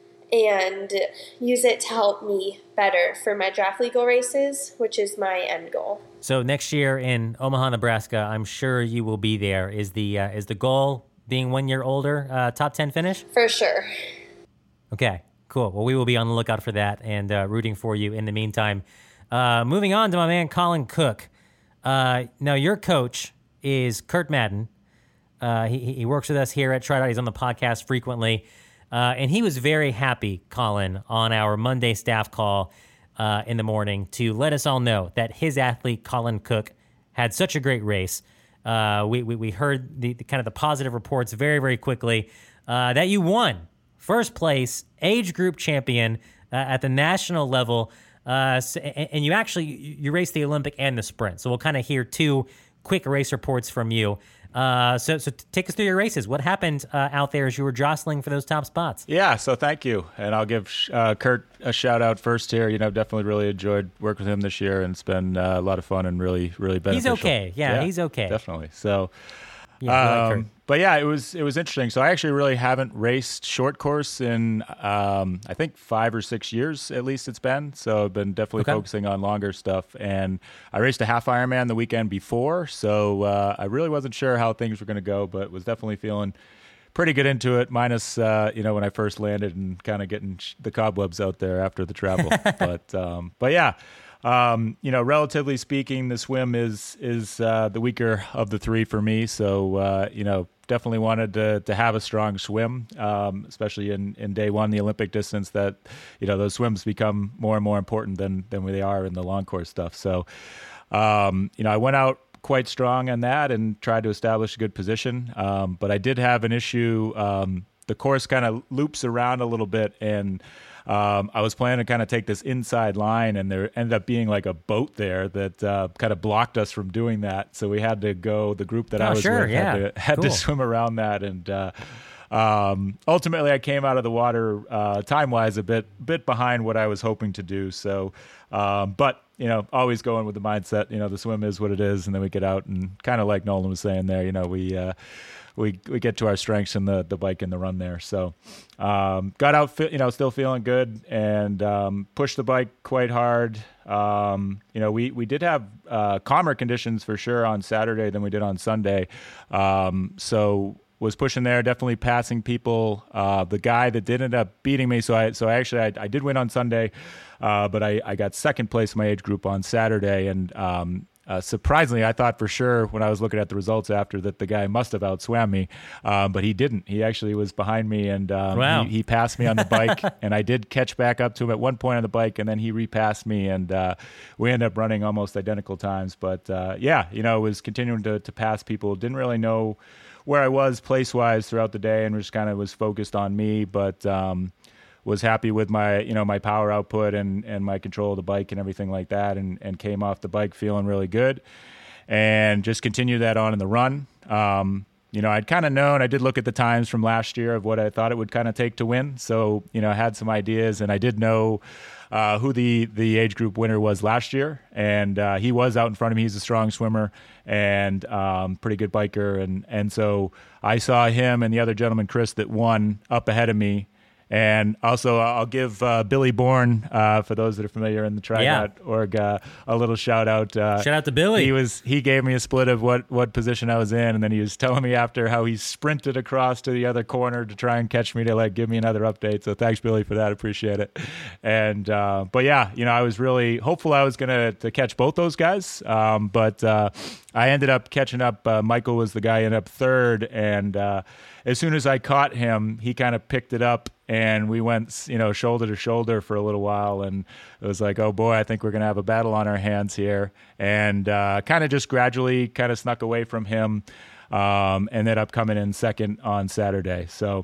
and use it to help me better for my draft legal races, which is my end goal. So next year in Omaha, Nebraska, I'm sure you will be there. Is the uh, is the goal being one year older, uh, top ten finish? For sure. Okay, cool. Well, we will be on the lookout for that and uh, rooting for you in the meantime. Uh, moving on to my man, Colin Cook. Uh, now, your coach is Kurt Madden. Uh, he, he works with us here at TriDot. He's on the podcast frequently. Uh, and he was very happy, Colin, on our Monday staff call uh, in the morning to let us all know that his athlete, Colin Cook, had such a great race. Uh, we, we we heard the, the kind of the positive reports very, very quickly uh, that you won first place age group champion uh, at the national level. Uh, so, and, and you actually, you raced the Olympic and the sprint. So we'll kind of hear two quick race reports from you. Uh, so, so take us through your races. What happened uh, out there as you were jostling for those top spots? Yeah, so thank you. And I'll give uh, Kurt a shout out first here. You know, definitely really enjoyed working with him this year, and it's been uh, a lot of fun and really, really beneficial. He's okay. Yeah, yeah, he's okay. Definitely. So, yeah, um, like but yeah, it was it was interesting. So I actually really haven't raced short course in um, I think five or six years at least it's been. So I've been definitely okay. focusing on longer stuff. And I raced a half Ironman the weekend before, so uh, I really wasn't sure how things were going to go, but was definitely feeling pretty good into it. Minus uh, you know when I first landed and kind of getting sh- the cobwebs out there after the travel. but um, but yeah. Um, you know, relatively speaking, the swim is is uh, the weaker of the three for me. So, uh, you know, definitely wanted to to have a strong swim, um, especially in, in day one, the Olympic distance. That you know those swims become more and more important than than they are in the long course stuff. So, um, you know, I went out quite strong on that and tried to establish a good position. Um, but I did have an issue. Um, the course kind of loops around a little bit and. Um, I was planning to kind of take this inside line, and there ended up being like a boat there that uh, kind of blocked us from doing that. So we had to go. The group that oh, I was sure, with yeah. had, to, had cool. to swim around that, and uh, um, ultimately I came out of the water uh, time-wise a bit bit behind what I was hoping to do. So, um, but you know, always going with the mindset. You know, the swim is what it is, and then we get out and kind of like Nolan was saying there. You know, we. Uh, We we get to our strengths in the, the bike and the run there. So um, got out, you know, still feeling good and um, pushed the bike quite hard. Um, you know, we, we did have uh, calmer conditions for sure on Saturday than we did on Sunday. Um, so was pushing there, definitely passing people. Uh, the guy that did end up beating me, so I so I actually I, I did win on Sunday, uh, but I, I got second place in my age group on Saturday. And um, Uh, surprisingly, I thought for sure when I was looking at the results after that the guy must have outswam me, um, but he didn't. He actually was behind me, and um, wow. he, he passed me on the bike, and I did catch back up to him at one point on the bike, and then he repassed me, and uh, we ended up running almost identical times. But uh, yeah, you know, was continuing to, to pass people. Didn't really know where I was place-wise throughout the day, and just kind of was focused on me, but um, was happy with my, you know, my power output and, and my control of the bike and everything like that, and, and came off the bike feeling really good and just continued that on in the run. Um, you know, I'd kind of known, I did look at the times from last year of what I thought it would kind of take to win. So, you know, I had some ideas, and I did know uh, who the, the age group winner was last year. And uh, he was out in front of me. He's a strong swimmer and um, pretty good biker. And, and so I saw him and the other gentleman, Chris, that won up ahead of me. And also, I'll give uh, Billy Bourne, uh, for those that are familiar in the TriDot yeah. org, uh, a little shout out. Uh, shout out to Billy. He was he gave me a split of what, what position I was in, and then he was telling me after how he sprinted across to the other corner to try and catch me to like give me another update. So thanks, Billy, for that. Appreciate it. And uh, but yeah, you know, I was really hopeful I was gonna to catch both those guys, um, but uh, I ended up catching up. Uh, Michael was the guy ended up third, and uh, as soon as I caught him, he kind of picked it up. And we went, you know, shoulder to shoulder for a little while, and it was like, oh boy, I think we're going to have a battle on our hands here. And uh, kind of just gradually kind of snuck away from him, um, and ended up coming in second on Saturday. So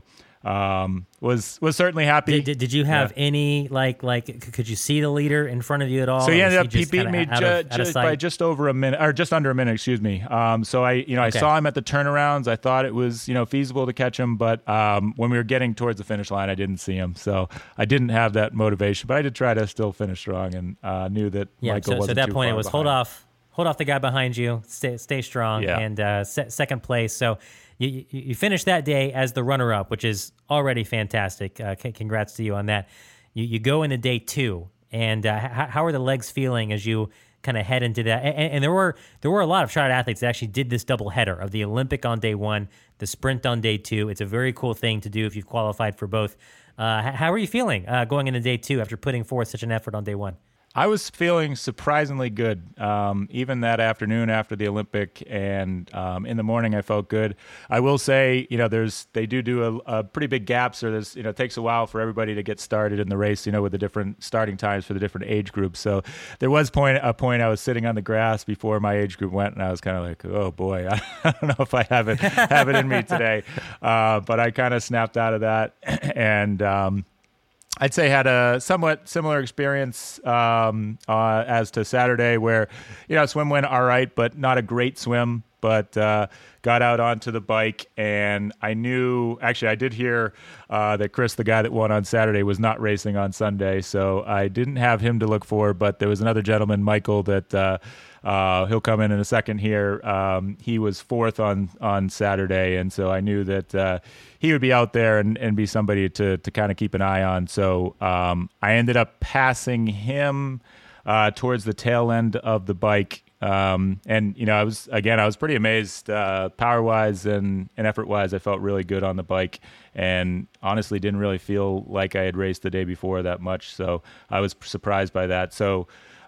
um, was was certainly happy. Did, did, did you have yeah. any like like c- could you see the leader in front of you at all? So he ended Was up he just beat kinda me out ju- of- out of ju- sight? by just over a minute, or just under a minute, excuse me. Um, so I you know I Okay. saw him at the turnarounds. I thought it was you know feasible to catch him, but um, when we were getting towards the finish line, I didn't see him. So I didn't have that motivation, but I did try to still finish strong, and uh, knew that Yeah. Michael So, so wasn't at that too point, it far was hold behind. off, hold off the guy behind you, stay stay strong, Yeah. and uh, se- second place. So you, you you finished that day as the runner up, which is already fantastic. Uh, c- congrats to you on that. You you go into day two, and uh, h- how are the legs feeling as you kind of head into that? And, and there were there were a lot of shot athletes that actually did this double header of the Olympic on day one, the sprint on day two. It's a very cool thing to do if you've qualified for both. Uh, h- how are you feeling uh, going into day two after putting forth such an effort on day one? I was feeling surprisingly good, um, even that afternoon after the Olympic, and um, in the morning I felt good. I will say, you know, there's they do do a, a pretty big gap, so there's you know it takes a while for everybody to get started in the race, you know, with the different starting times for the different age groups. So there was point a point I was sitting on the grass before my age group went, and I was kind of like, oh boy, I don't know if I have it have it in me today, uh, but I kind of snapped out of that, and. Um, I'd say had a somewhat similar experience um, uh, as to Saturday, where you know swim went all right, but not a great swim. But uh, got out onto the bike, and I knew actually I did hear uh, that Chris, the guy that won on Saturday, was not racing on Sunday, so I didn't have him to look for. But there was another gentleman, Michael, that. Uh, Uh, he'll come in in a second here. Um, he was fourth on, on Saturday, and so I knew that uh, he would be out there and, and be somebody to to kind of keep an eye on. So um, I ended up passing him uh, towards the tail end of the bike. Um, and, you know, I was, again, I was pretty amazed uh, power-wise and, and effort-wise. I felt really good on the bike and honestly didn't really feel like I had raced the day before that much. So I was surprised by that. So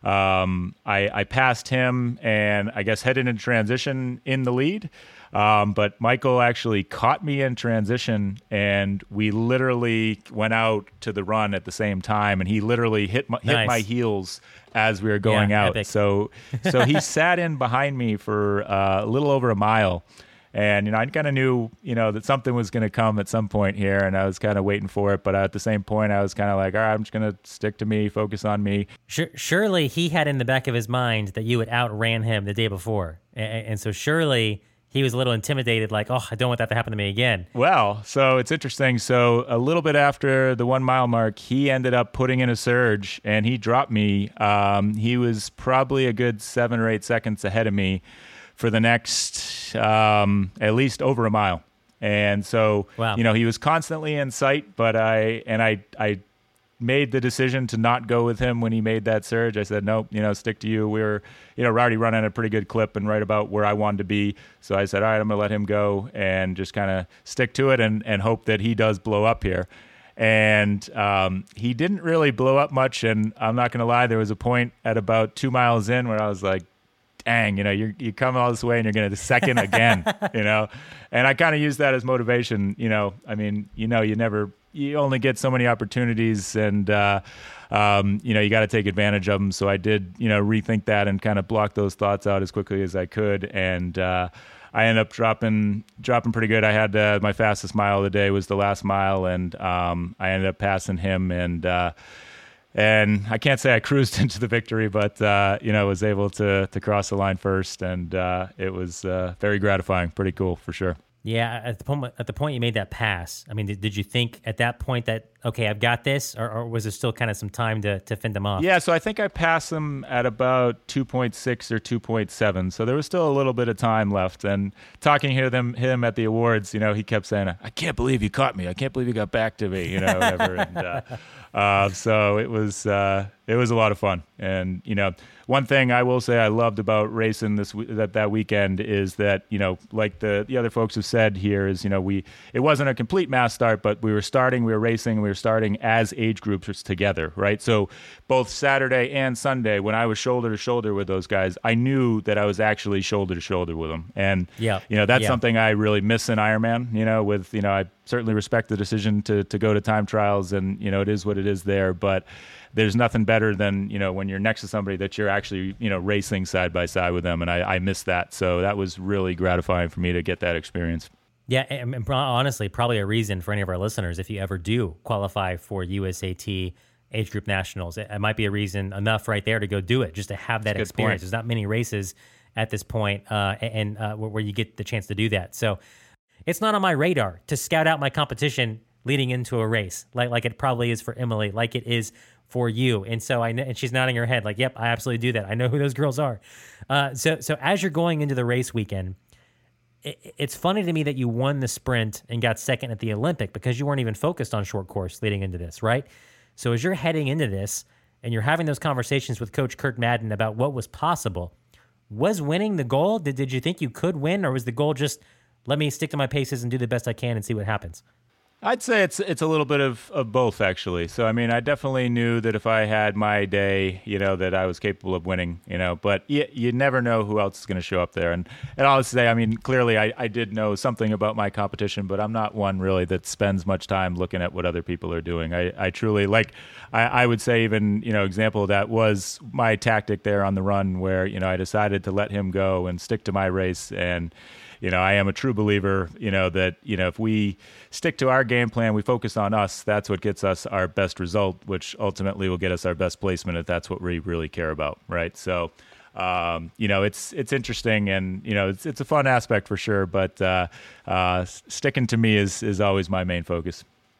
Um, I, I passed him and I guess headed into transition in the lead. Um, but Michael actually caught me in transition and we literally went out to the run at the same time. And he literally hit my, Nice. hit my heels as we were going Yeah, out. epic. So, so he sat in behind me for uh, a little over a mile. And, you know, I kind of knew, you know, that something was going to come at some point here, and I was kind of waiting for it. But at the same point, I was kind of like, all right, I'm just going to stick to me, focus on me. Sure, surely he had in the back of his mind that you had outran him the day before. And, and so surely he was a little intimidated, like, oh, I don't want that to happen to me again. Well, so it's interesting. So a little bit after the one mile mark, he ended up putting in a surge, and he dropped me. Um, he was probably a good seven or eight seconds ahead of me for the next um, at least over a mile. And so, Wow. you know, he was constantly in sight, but I, and I, I made the decision to not go with him when he made that surge. I said, nope, you know, stick to you. We were, you know, already running a pretty good clip and right about where I wanted to be. So I said, all right, I'm going to let him go and just kind of stick to it and, and hope that he does blow up here. And um, he didn't really blow up much. And I'm not going to lie, there was a point at about two miles in where I was like, dang, you know, you you come all this way and you're going to second again, you know? And I kind of use that as motivation, you know? I mean, you know, you never, you only get so many opportunities and, uh, um, you know, you got to take advantage of them. So I did, you know, rethink that and kind of block those thoughts out as quickly as I could. And uh, I ended up dropping, dropping pretty good. I had uh, my fastest mile of the day was the last mile, and um, I ended up passing him and, uh, And I can't say I cruised into the victory, but, uh, you know, was able to to cross the line first. And uh, it was uh, very gratifying. Pretty cool, for sure. Yeah, at the point at the point you made that pass, I mean, did, did you think at that point that, okay, I've got this, or, or was there still kind of some time to, to fend them off? Yeah, so I think I passed him at about two point six or two point seven. So there was still a little bit of time left. And talking to him, him at the awards, you know, he kept saying, I can't believe you caught me. I can't believe you got back to me, you know, whatever. and uh, uh, so it was uh, it was a lot of fun. And, you know, one thing I will say I loved about racing this that that weekend is that, you know, like the, the other folks have said here is, you know, we it wasn't a complete mass start, but we were starting, we were racing, we were starting as age groups together, right? So both Saturday and Sunday, when I was shoulder to shoulder with those guys, I knew that I was actually shoulder to shoulder with them. And, yeah. you know, that's yeah. something I really miss in Ironman, you know, with, you know, I certainly respect the decision to to go to time trials and, you know, it is what it is there, but there's nothing better than, you know, when you're next to somebody that you're actually, you know, racing side by side with them. And I, I miss that. So that was really gratifying for me to get that experience. Yeah, and and pro- honestly, probably a reason for any of our listeners, if you ever do qualify for U S A T age group nationals, it, it might be a reason enough right there to go do it, just to have that That's a good experience. point. There's not many races at this point, uh, and uh, where where you get the chance to do that. So it's not on my radar to scout out my competition leading into a race, like like it probably is for Emily, like it is for you. And so I know, and she's nodding her head, like, "Yep, I absolutely do that. I know who those girls are." Uh, so so as you're going into the race weekend, it, it's funny to me that you won the sprint and got second at the Olympic because you weren't even focused on short course leading into this, right? So as you're heading into this and you're having those conversations with Coach Kurt Madden about what was possible, was winning the goal? Did did you think you could win, or was the goal just let me stick to my paces and do the best I can and see what happens? I'd say it's it's a little bit of, of both, actually. So, I mean, I definitely knew that if I had my day, you know, that I was capable of winning, you know, but you, you never know who else is going to show up there. And, and I'll say, I mean, clearly I, I did know something about my competition, but I'm not one really that spends much time looking at what other people are doing. I, I truly, like, I, I would say even, you know, example of that was my tactic there on the run where, you know, I decided to let him go and stick to my race. And, you know, I am a true believer, you know, that, you know, if we stick to our game plan, we focus on us, that's what gets us our best result, which ultimately will get us our best placement if that's what we really care about, right? So, um, you know, it's it's interesting and, you know, it's it's a fun aspect for sure, but uh, uh, sticking to me is, is always my main focus.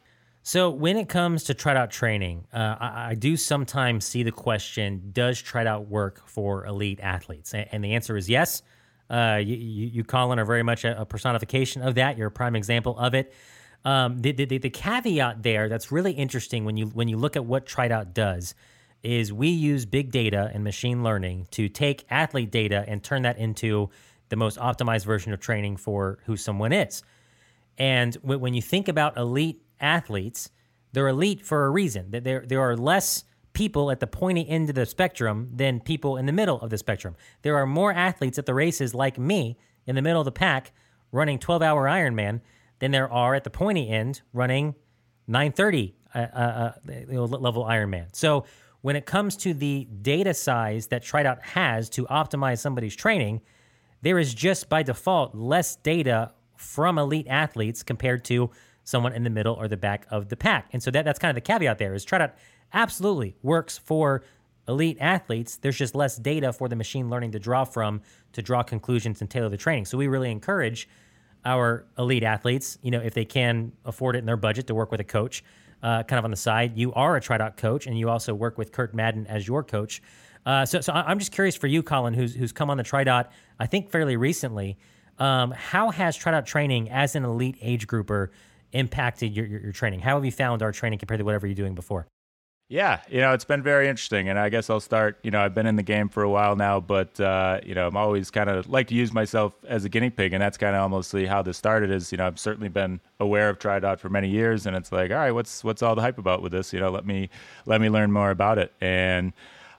So when it comes to trot out training, uh, I, I do sometimes see the question, does trot out work for elite athletes? And, and the answer is yes. Uh, you, you, you, Colin, are very much a, a personification of that. You're a prime example of it. Um, the, the, the caveat there that's really interesting when you when you look at what Trot Out does is we use big data and machine learning to take athlete data and turn that into the most optimized version of training for who someone is. And w- when you think about elite athletes, they're elite for a reason. That there there are less people at the pointy end of the spectrum than people in the middle of the spectrum. There are more athletes at the races like me in the middle of the pack running twelve-hour Ironman than there are at the pointy end running nine thirty uh, uh, level Ironman. So when it comes to the data size that Trot Out has to optimize somebody's training, there is just by default less data from elite athletes compared to someone in the middle or the back of the pack. And so that, that's kind of the caveat there is Trot Out absolutely works for elite athletes. There's just less data for the machine learning to draw from to draw conclusions and tailor the training. So we really encourage our elite athletes, you know, if they can afford it in their budget, to work with a coach uh, kind of on the side. You are a Trot Out coach, and you also work with Kurt Madden as your coach. Uh, so, so I'm just curious for you, Colin, who's who's come on the Trot Out, I think fairly recently. Um, how has Trot Out training as an elite age grouper impacted your, your your training? How have you found our training compared to whatever you're doing before? Yeah, you know, it's been very interesting, and I guess I'll start, you know, I've been in the game for a while now, but, uh, you know, I'm always kind of like to use myself as a guinea pig, and that's kind of almost how this started is, you know, I've certainly been aware of Trot Out for many years, and it's like, all right, what's what's all the hype about with this? You know, let me let me learn more about it. And,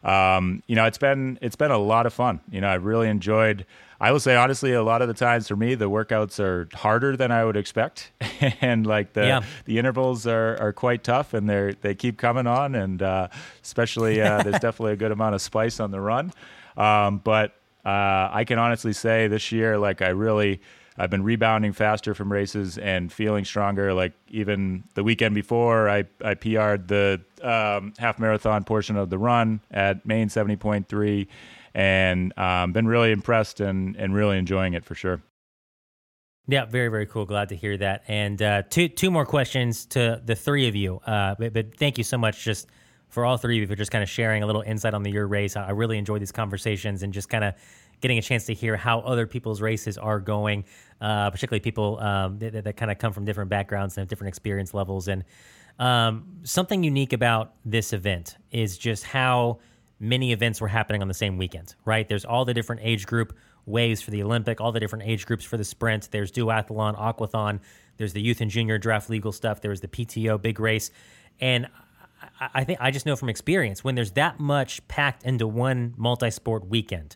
um, you know, it's been it's been a lot of fun. You know, I've really enjoyed, I will say, honestly, a lot of the times for me, the workouts are harder than I would expect. and like the yeah. the intervals are, are quite tough, and they they keep coming on. And uh, especially uh, there's definitely a good amount of spice on the run. Um, but uh, I can honestly say this year, like I really, I've been rebounding faster from races and feeling stronger. Like even the weekend before, I, I P R'd the um, half marathon portion of the run at Maine seventy point three. And um, been really impressed and, and really enjoying it for sure. Yeah, very, very cool. Glad to hear that. And uh, two two more questions to the three of you. Uh, but, but thank you so much just for all three of you for just kind of sharing a little insight on the your race. I, I really enjoy these conversations and just kind of getting a chance to hear how other people's races are going, uh, particularly people um, that, that kind of come from different backgrounds and have different experience levels. And um, something unique about this event is just how many events were happening on the same weekend, right? There's all the different age group waves for the Olympic, all the different age groups for the sprint. There's duathlon, aquathon. There's the youth and junior draft legal stuff. There's the P T O big race. And I, I think I just know from experience, when there's that much packed into one multi-sport weekend,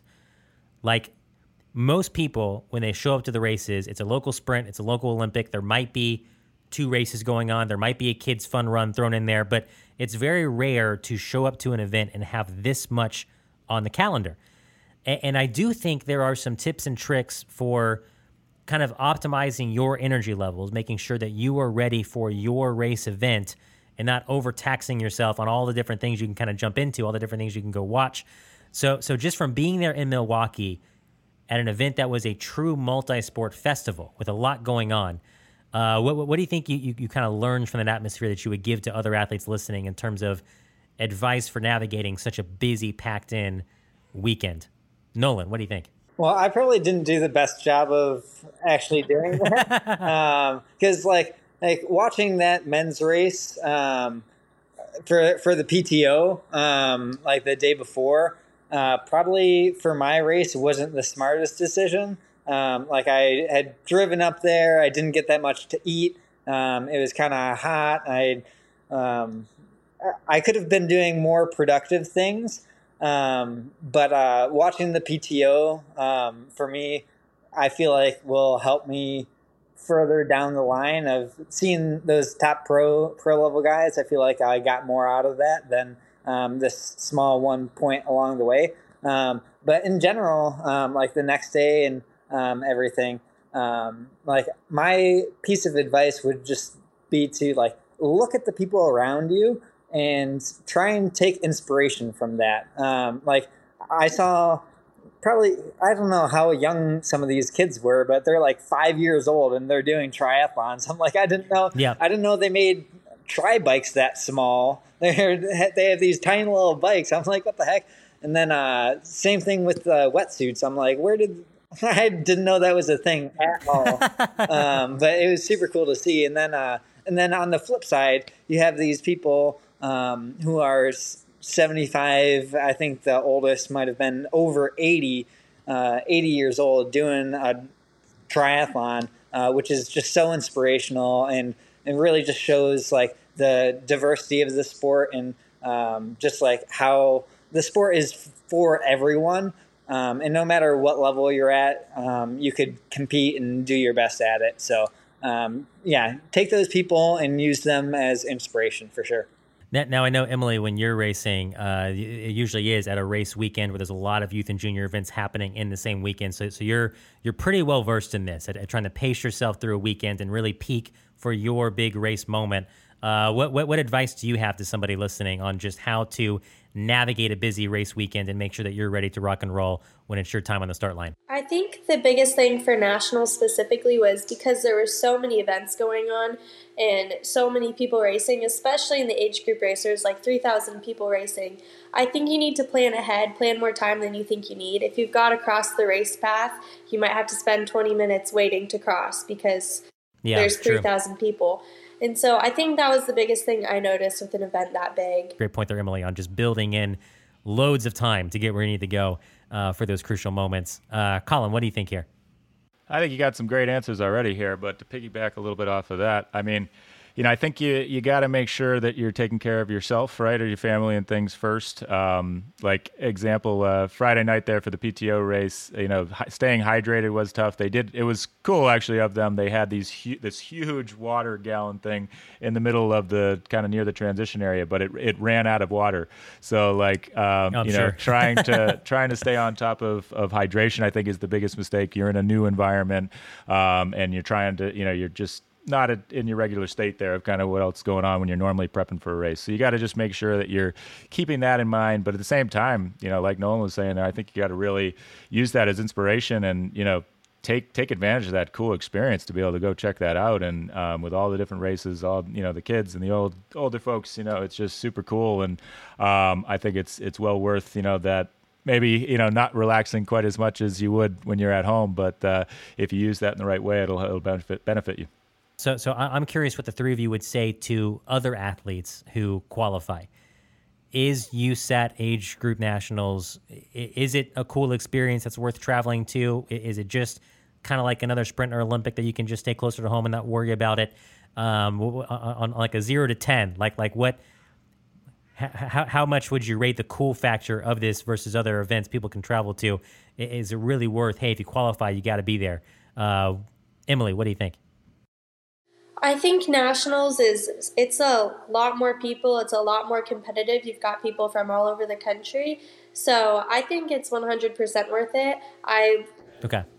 like most people, when they show up to the races, it's a local sprint, it's a local Olympic. There might be two races going on. There might be a kids' fun run thrown in there, but it's very rare to show up to an event and have this much on the calendar. And, and I do think there are some tips and tricks for kind of optimizing your energy levels, making sure that you are ready for your race event and not overtaxing yourself on all the different things you can kind of jump into, all the different things you can go watch. So, so just from being there in Milwaukee at an event that was a true multi-sport festival with a lot going on, uh, what, what do you think you, you, you kind of learned from that atmosphere that you would give to other athletes listening in terms of advice for navigating such a busy, packed-in weekend? Nolan, what do you think? Well, I probably didn't do the best job of actually doing that. Because, um, like, like watching that men's race um, for for the P T O, um, like the day before, uh, probably for my race wasn't the smartest decision. Um, like I had driven up there, I didn't get that much to eat. Um, it was kind of hot. I um, I could have been doing more productive things. Um, but uh, watching the P T O um, for me, I feel like will help me further down the line of seeing those top pro pro level guys. I feel like I got more out of that than um, this small one point along the way. Um, but in general, um, like the next day and um, everything, um, like my piece of advice would just be to like look at the people around you and try and take inspiration from that. Um, like I saw probably, I don't know how young some of these kids were, but they're like five years old and they're doing triathlons. I'm like, I didn't know, yeah. I didn't know they made tri bikes that small. They're, they have these tiny little bikes. I'm like, what the heck? And then uh, same thing with the wetsuits. I'm like, where did, I didn't know that was a thing at all. um, but it was super cool to see. And then, uh, and then on the flip side, you have these people um, who are seventy-five, I think the oldest might have been over eighty, uh, eighty years old doing a triathlon, uh, which is just so inspirational and, and really just shows like the diversity of the sport and um, just like how the sport is for everyone. Um, and no matter what level you're at, um, you could compete and do your best at it. So um, yeah, take those people and use them as inspiration for sure. Now, I know, Emily, when you're racing, uh, it usually is at a race weekend where there's a lot of youth and junior events happening in the same weekend. So, so you're you're pretty well versed in this, at, at trying to pace yourself through a weekend and really peak for your big race moment. Uh, what, what what advice do you have to somebody listening on just how to navigate a busy race weekend and make sure that you're ready to rock and roll when it's your time on the start line? I think the biggest thing for nationals specifically was because there were so many events going on and so many people racing, especially in the age group racers, like three thousand people racing. I think you need to plan ahead, plan more time than you think you need. If you've got to cross the race path, you might have to spend twenty minutes waiting to cross because yeah, there's three thousand people. And so I think that was the biggest thing I noticed with an event that big. Great point there, Emily, on just building in loads of time to get where you need to go uh, for those crucial moments. Uh, Colin, what do you think here? I think you got some great answers already here, but to piggyback a little bit off of that, I mean, you know, I think you you got to make sure that you're taking care of yourself, right, or your family and things first. Um, like example, uh, Friday night there for the P T O race, you know, hi- staying hydrated was tough. They did it was cool actually of them. They had these hu- this huge water gallon thing in the middle of the kind of near the transition area, but it it ran out of water. So like um, you know, sure. trying to trying to stay on top of of hydration, I think is the biggest mistake. You're in a new environment, um, and you're trying to you know you're just not a, in your regular state there of kind of what else is going on when you're normally prepping for a race. So you got to just make sure that you're keeping that in mind. But at the same time, you know, like Nolan was saying, I think you got to really use that as inspiration and, you know, take take advantage of that cool experience to be able to go check that out. And um, with all the different races, all, you know, the kids and the old older folks, you know, it's just super cool. And um, I think it's it's well worth, you know, that maybe, you know, not relaxing quite as much as you would when you're at home. But uh, if you use that in the right way, it'll, it'll benefit benefit you. So, so I'm curious what the three of you would say to other athletes who qualify. Is U S A T Age Group Nationals, is it a cool experience that's worth traveling to? Is it just kind of like another sprint or Olympic that you can just stay closer to home and not worry about it? Um, on, on like a zero to ten, like like what? How how much would you rate the cool factor of this versus other events people can travel to? Is it really worth? Hey, if you qualify, you got to be there. Uh, Emily, what do you think? I think nationals is, it's a lot more people. It's a lot more competitive. You've got people from all over the country. So I think it's one hundred percent worth it. I okay.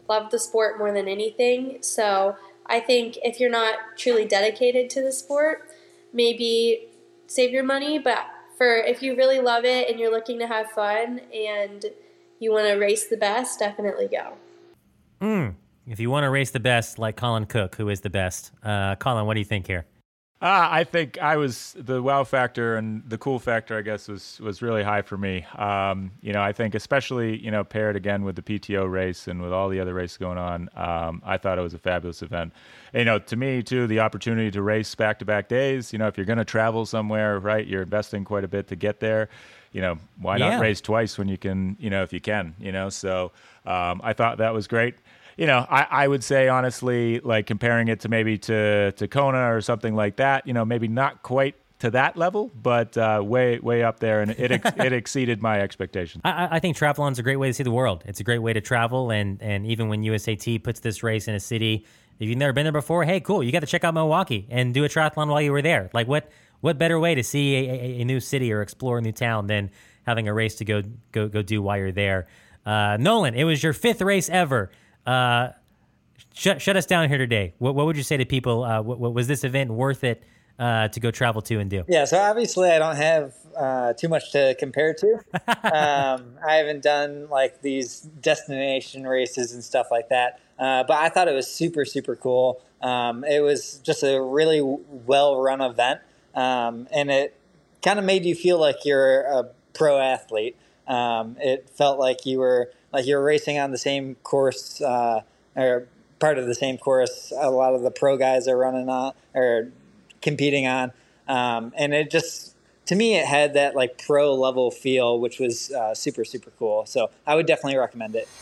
love the sport more than anything. So I think if you're not truly dedicated to the sport, maybe save your money. But for if you really love it and you're looking to have fun and you want to race the best, definitely go. Mm. If you want to race the best, like Colin Cook, who is the best. Uh, Colin, what do you think here? Uh, I think I was the wow factor and the cool factor, I guess, was was really high for me. Um, you know, I think especially, you know, paired again with the P T O race and with all the other races going on, um, I thought it was a fabulous event. And, you know, to me, too, the opportunity to race back-to-back days, you know, if you're going to travel somewhere, right, you're investing quite a bit to get there. You know, why Yeah. not race twice when you can, you know, if you can, you know? So um, I thought that was great. You know, I, I would say, honestly, like comparing it to maybe to, to Kona or something like that, you know, maybe not quite to that level, but uh, way, way up there. And it ex- it exceeded my expectations. I, I think triathlon's a great way to see the world. It's a great way to travel. And, and even when U S A T puts this race in a city, if you've never been there before, hey, cool, you got to check out Milwaukee and do a triathlon while you were there. Like what what better way to see a, a, a new city or explore a new town than having a race to go go go do while you're there? Uh, Nolan, it was your fifth race ever. Uh, shut shut us down here today. What what would you say to people? Uh, what, what was this event worth it uh, to go travel to and do? Yeah, so obviously I don't have uh, too much to compare to. um, I haven't done like these destination races and stuff like that, uh, but I thought it was super super cool. Um, it was just a really well run event, um, and it kind of made you feel like you're a pro athlete. Um, it felt like you were like you were racing on the same course, uh, or part of the same course a lot of the pro guys are running on or competing on. Um, and it just, to me, it had that like pro level feel, which was uh, super, super cool. So I would definitely recommend it.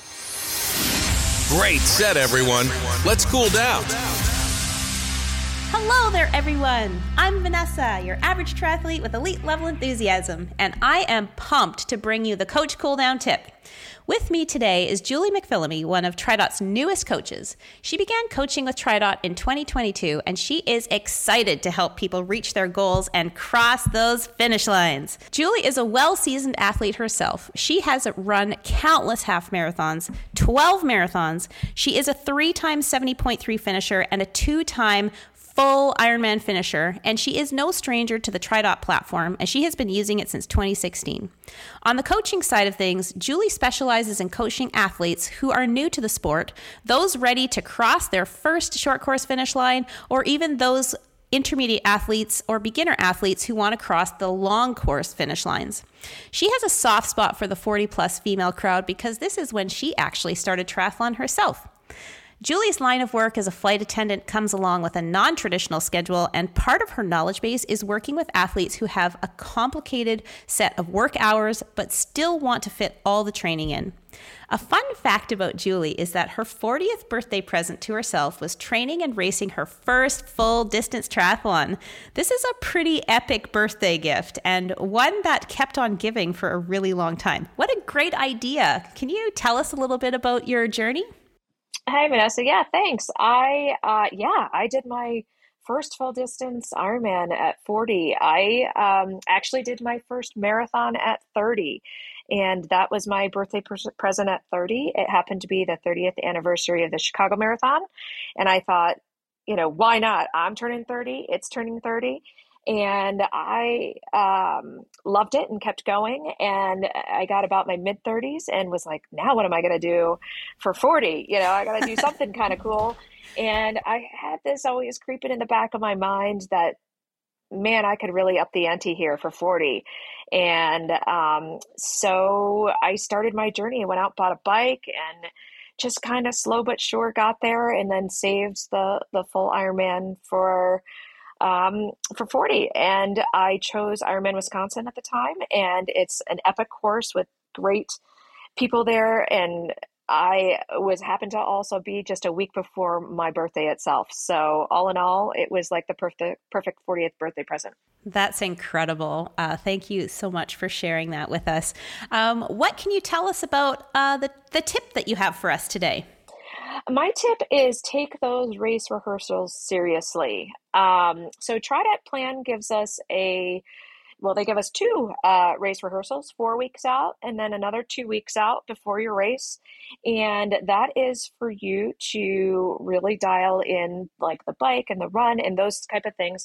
Great set, everyone. Let's cool down. Hello there, everyone. I'm Vanessa, your average triathlete with elite level enthusiasm, and I am pumped to bring you the Coach Cool Down tip. With me today is Julie McPhillamy, one of TriDot's newest coaches. She began coaching with TriDot in twenty twenty-two, and she is excited to help people reach their goals and cross those finish lines. Julie is a well-seasoned athlete herself. She has run countless half marathons, twelve marathons. She is a three-time seventy point three finisher and a two-time full Ironman finisher, and she is no stranger to the TriDot platform, and she has been using it since twenty sixteen. On the coaching side of things, Julie specializes in coaching athletes who are new to the sport, those ready to cross their first short course finish line, or even those intermediate athletes or beginner athletes who want to cross the long course finish lines. She has a soft spot for the forty plus female crowd because this is when she actually started triathlon herself. Julie's line of work as a flight attendant comes along with a non-traditional schedule, and part of her knowledge base is working with athletes who have a complicated set of work hours but still want to fit all the training in. A fun fact about Julie is that her fortieth birthday present to herself was training and racing her first full distance triathlon. This is a pretty epic birthday gift and one that kept on giving for a really long time. What a great idea. Can you tell us a little bit about your journey? Hi, Vanessa. Yeah, thanks. I, uh, yeah, I did my first full distance Ironman at forty. I um, actually did my first marathon at thirty, and that was my birthday pres- present at thirty. It happened to be the thirtieth anniversary of the Chicago Marathon, and I thought, you know, why not? I'm turning thirty. It's turning thirty. And I um, loved it and kept going. And I got about my mid thirties and was like, now what am I going to do for forty? You know, I got to do something kind of cool. And I had this always creeping in the back of my mind that, man, I could really up the ante here for forty. And um, so I started my journey. I went out, bought a bike, and just kind of slow but sure got there, and then saved the, the full Ironman for Um, for forty. And I chose Ironman Wisconsin at the time, and it's an epic course with great people there. And I was happened to also be just a week before my birthday itself. So all in all, it was like the perfect, perfect fortieth birthday present. That's incredible. Uh, thank you so much for sharing that with us. Um, what can you tell us about uh, the, the tip that you have for us today? My tip is take those race rehearsals seriously. Um, so TriDot Plan gives us a well, they give us two uh, race rehearsals, four weeks out, and then another two weeks out before your race. And that is for you to really dial in like the bike and the run and those type of things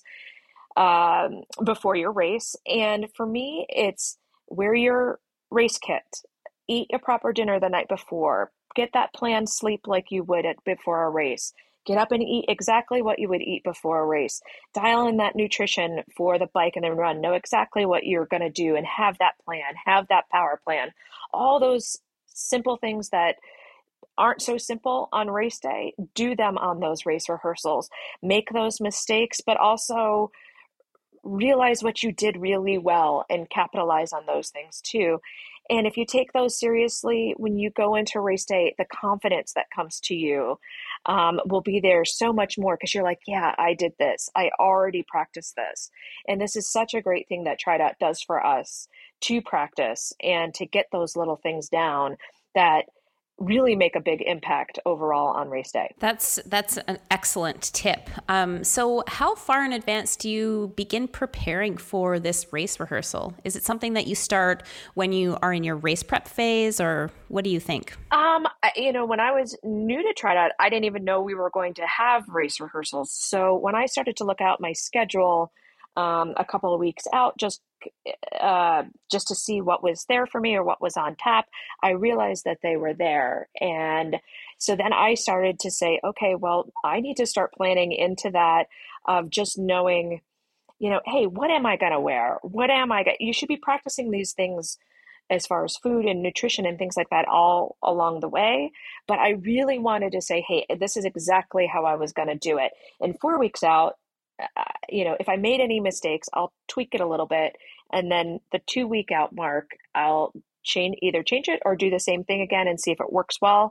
um, before your race. And for me, it's wear your race kit, eat a proper dinner the night before, get that planned sleep like you would at, before a race. Get up and eat exactly what you would eat before a race. Dial in that nutrition for the bike and the run. Know exactly what you're going to do and have that plan, have that power plan. All those simple things that aren't so simple on race day, do them on those race rehearsals. Make those mistakes, but also realize what you did really well and capitalize on those things too. And if you take those seriously, when you go into race day, the confidence that comes to you um, will be there so much more because you're like, yeah, I did this. I already practiced this. And this is such a great thing that TriDot does for us to practice and to get those little things down that really make a big impact overall on race day. That's that's an excellent tip. Um, so how far in advance do you begin preparing for this race rehearsal? Is it something that you start when you are in your race prep phase, or what do you think? Um, you know, when I was new to TriDot, I didn't even know we were going to have race rehearsals. So when I started to look out my schedule um, a couple of weeks out, just uh, just to see what was there for me or what was on tap, I realized that they were there. And so then I started to say, okay, well, I need to start planning into that of just knowing, you know, hey, what am I going to wear? What am I going to, you should be practicing these things as far as food and nutrition and things like that all along the way. But I really wanted to say, hey, this is exactly how I was going to do it. And four weeks out, uh, you know, if I made any mistakes, I'll tweak it a little bit. And then the two week out mark, I'll change, either change it or do the same thing again and see if it works well.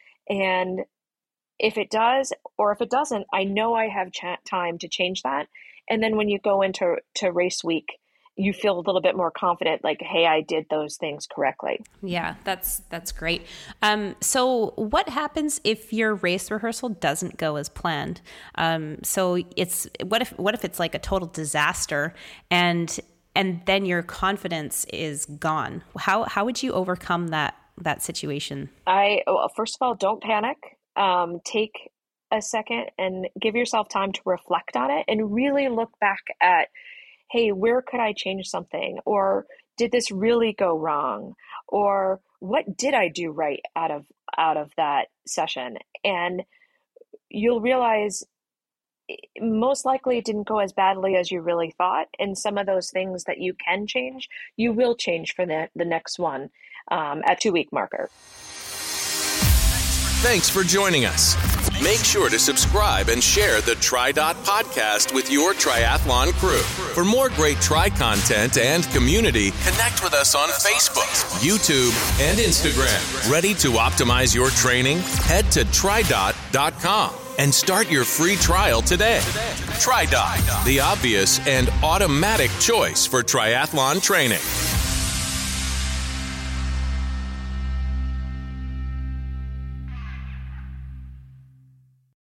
And if it does, or if it doesn't, I know I have ch- time to change that. And then when you go into to race week, you feel a little bit more confident, like, hey, I did those things correctly. Yeah, that's that's great. Um, so what happens if your race rehearsal doesn't go as planned? Um, so it's what if what if it's like a total disaster and and then your confidence is gone? How how would you overcome that that situation? I well, first of all, don't panic. Um, take a second and give yourself time to reflect on it and really look back at, hey, where could I change something? Or did this really go wrong? Or what did I do right out of out of that session? And you'll realize most likely it didn't go as badly as you really thought. And some of those things that you can change, you will change for the, the next one um, at two-week marker. Thanks for joining us. Make sure to subscribe and share the TriDot podcast with your triathlon crew. For more great Tri content and community, connect with us on Facebook, YouTube, and Instagram. Ready to optimize your training? Head to tri dot dot com and start your free trial today. TriDot, the obvious and automatic choice for triathlon training.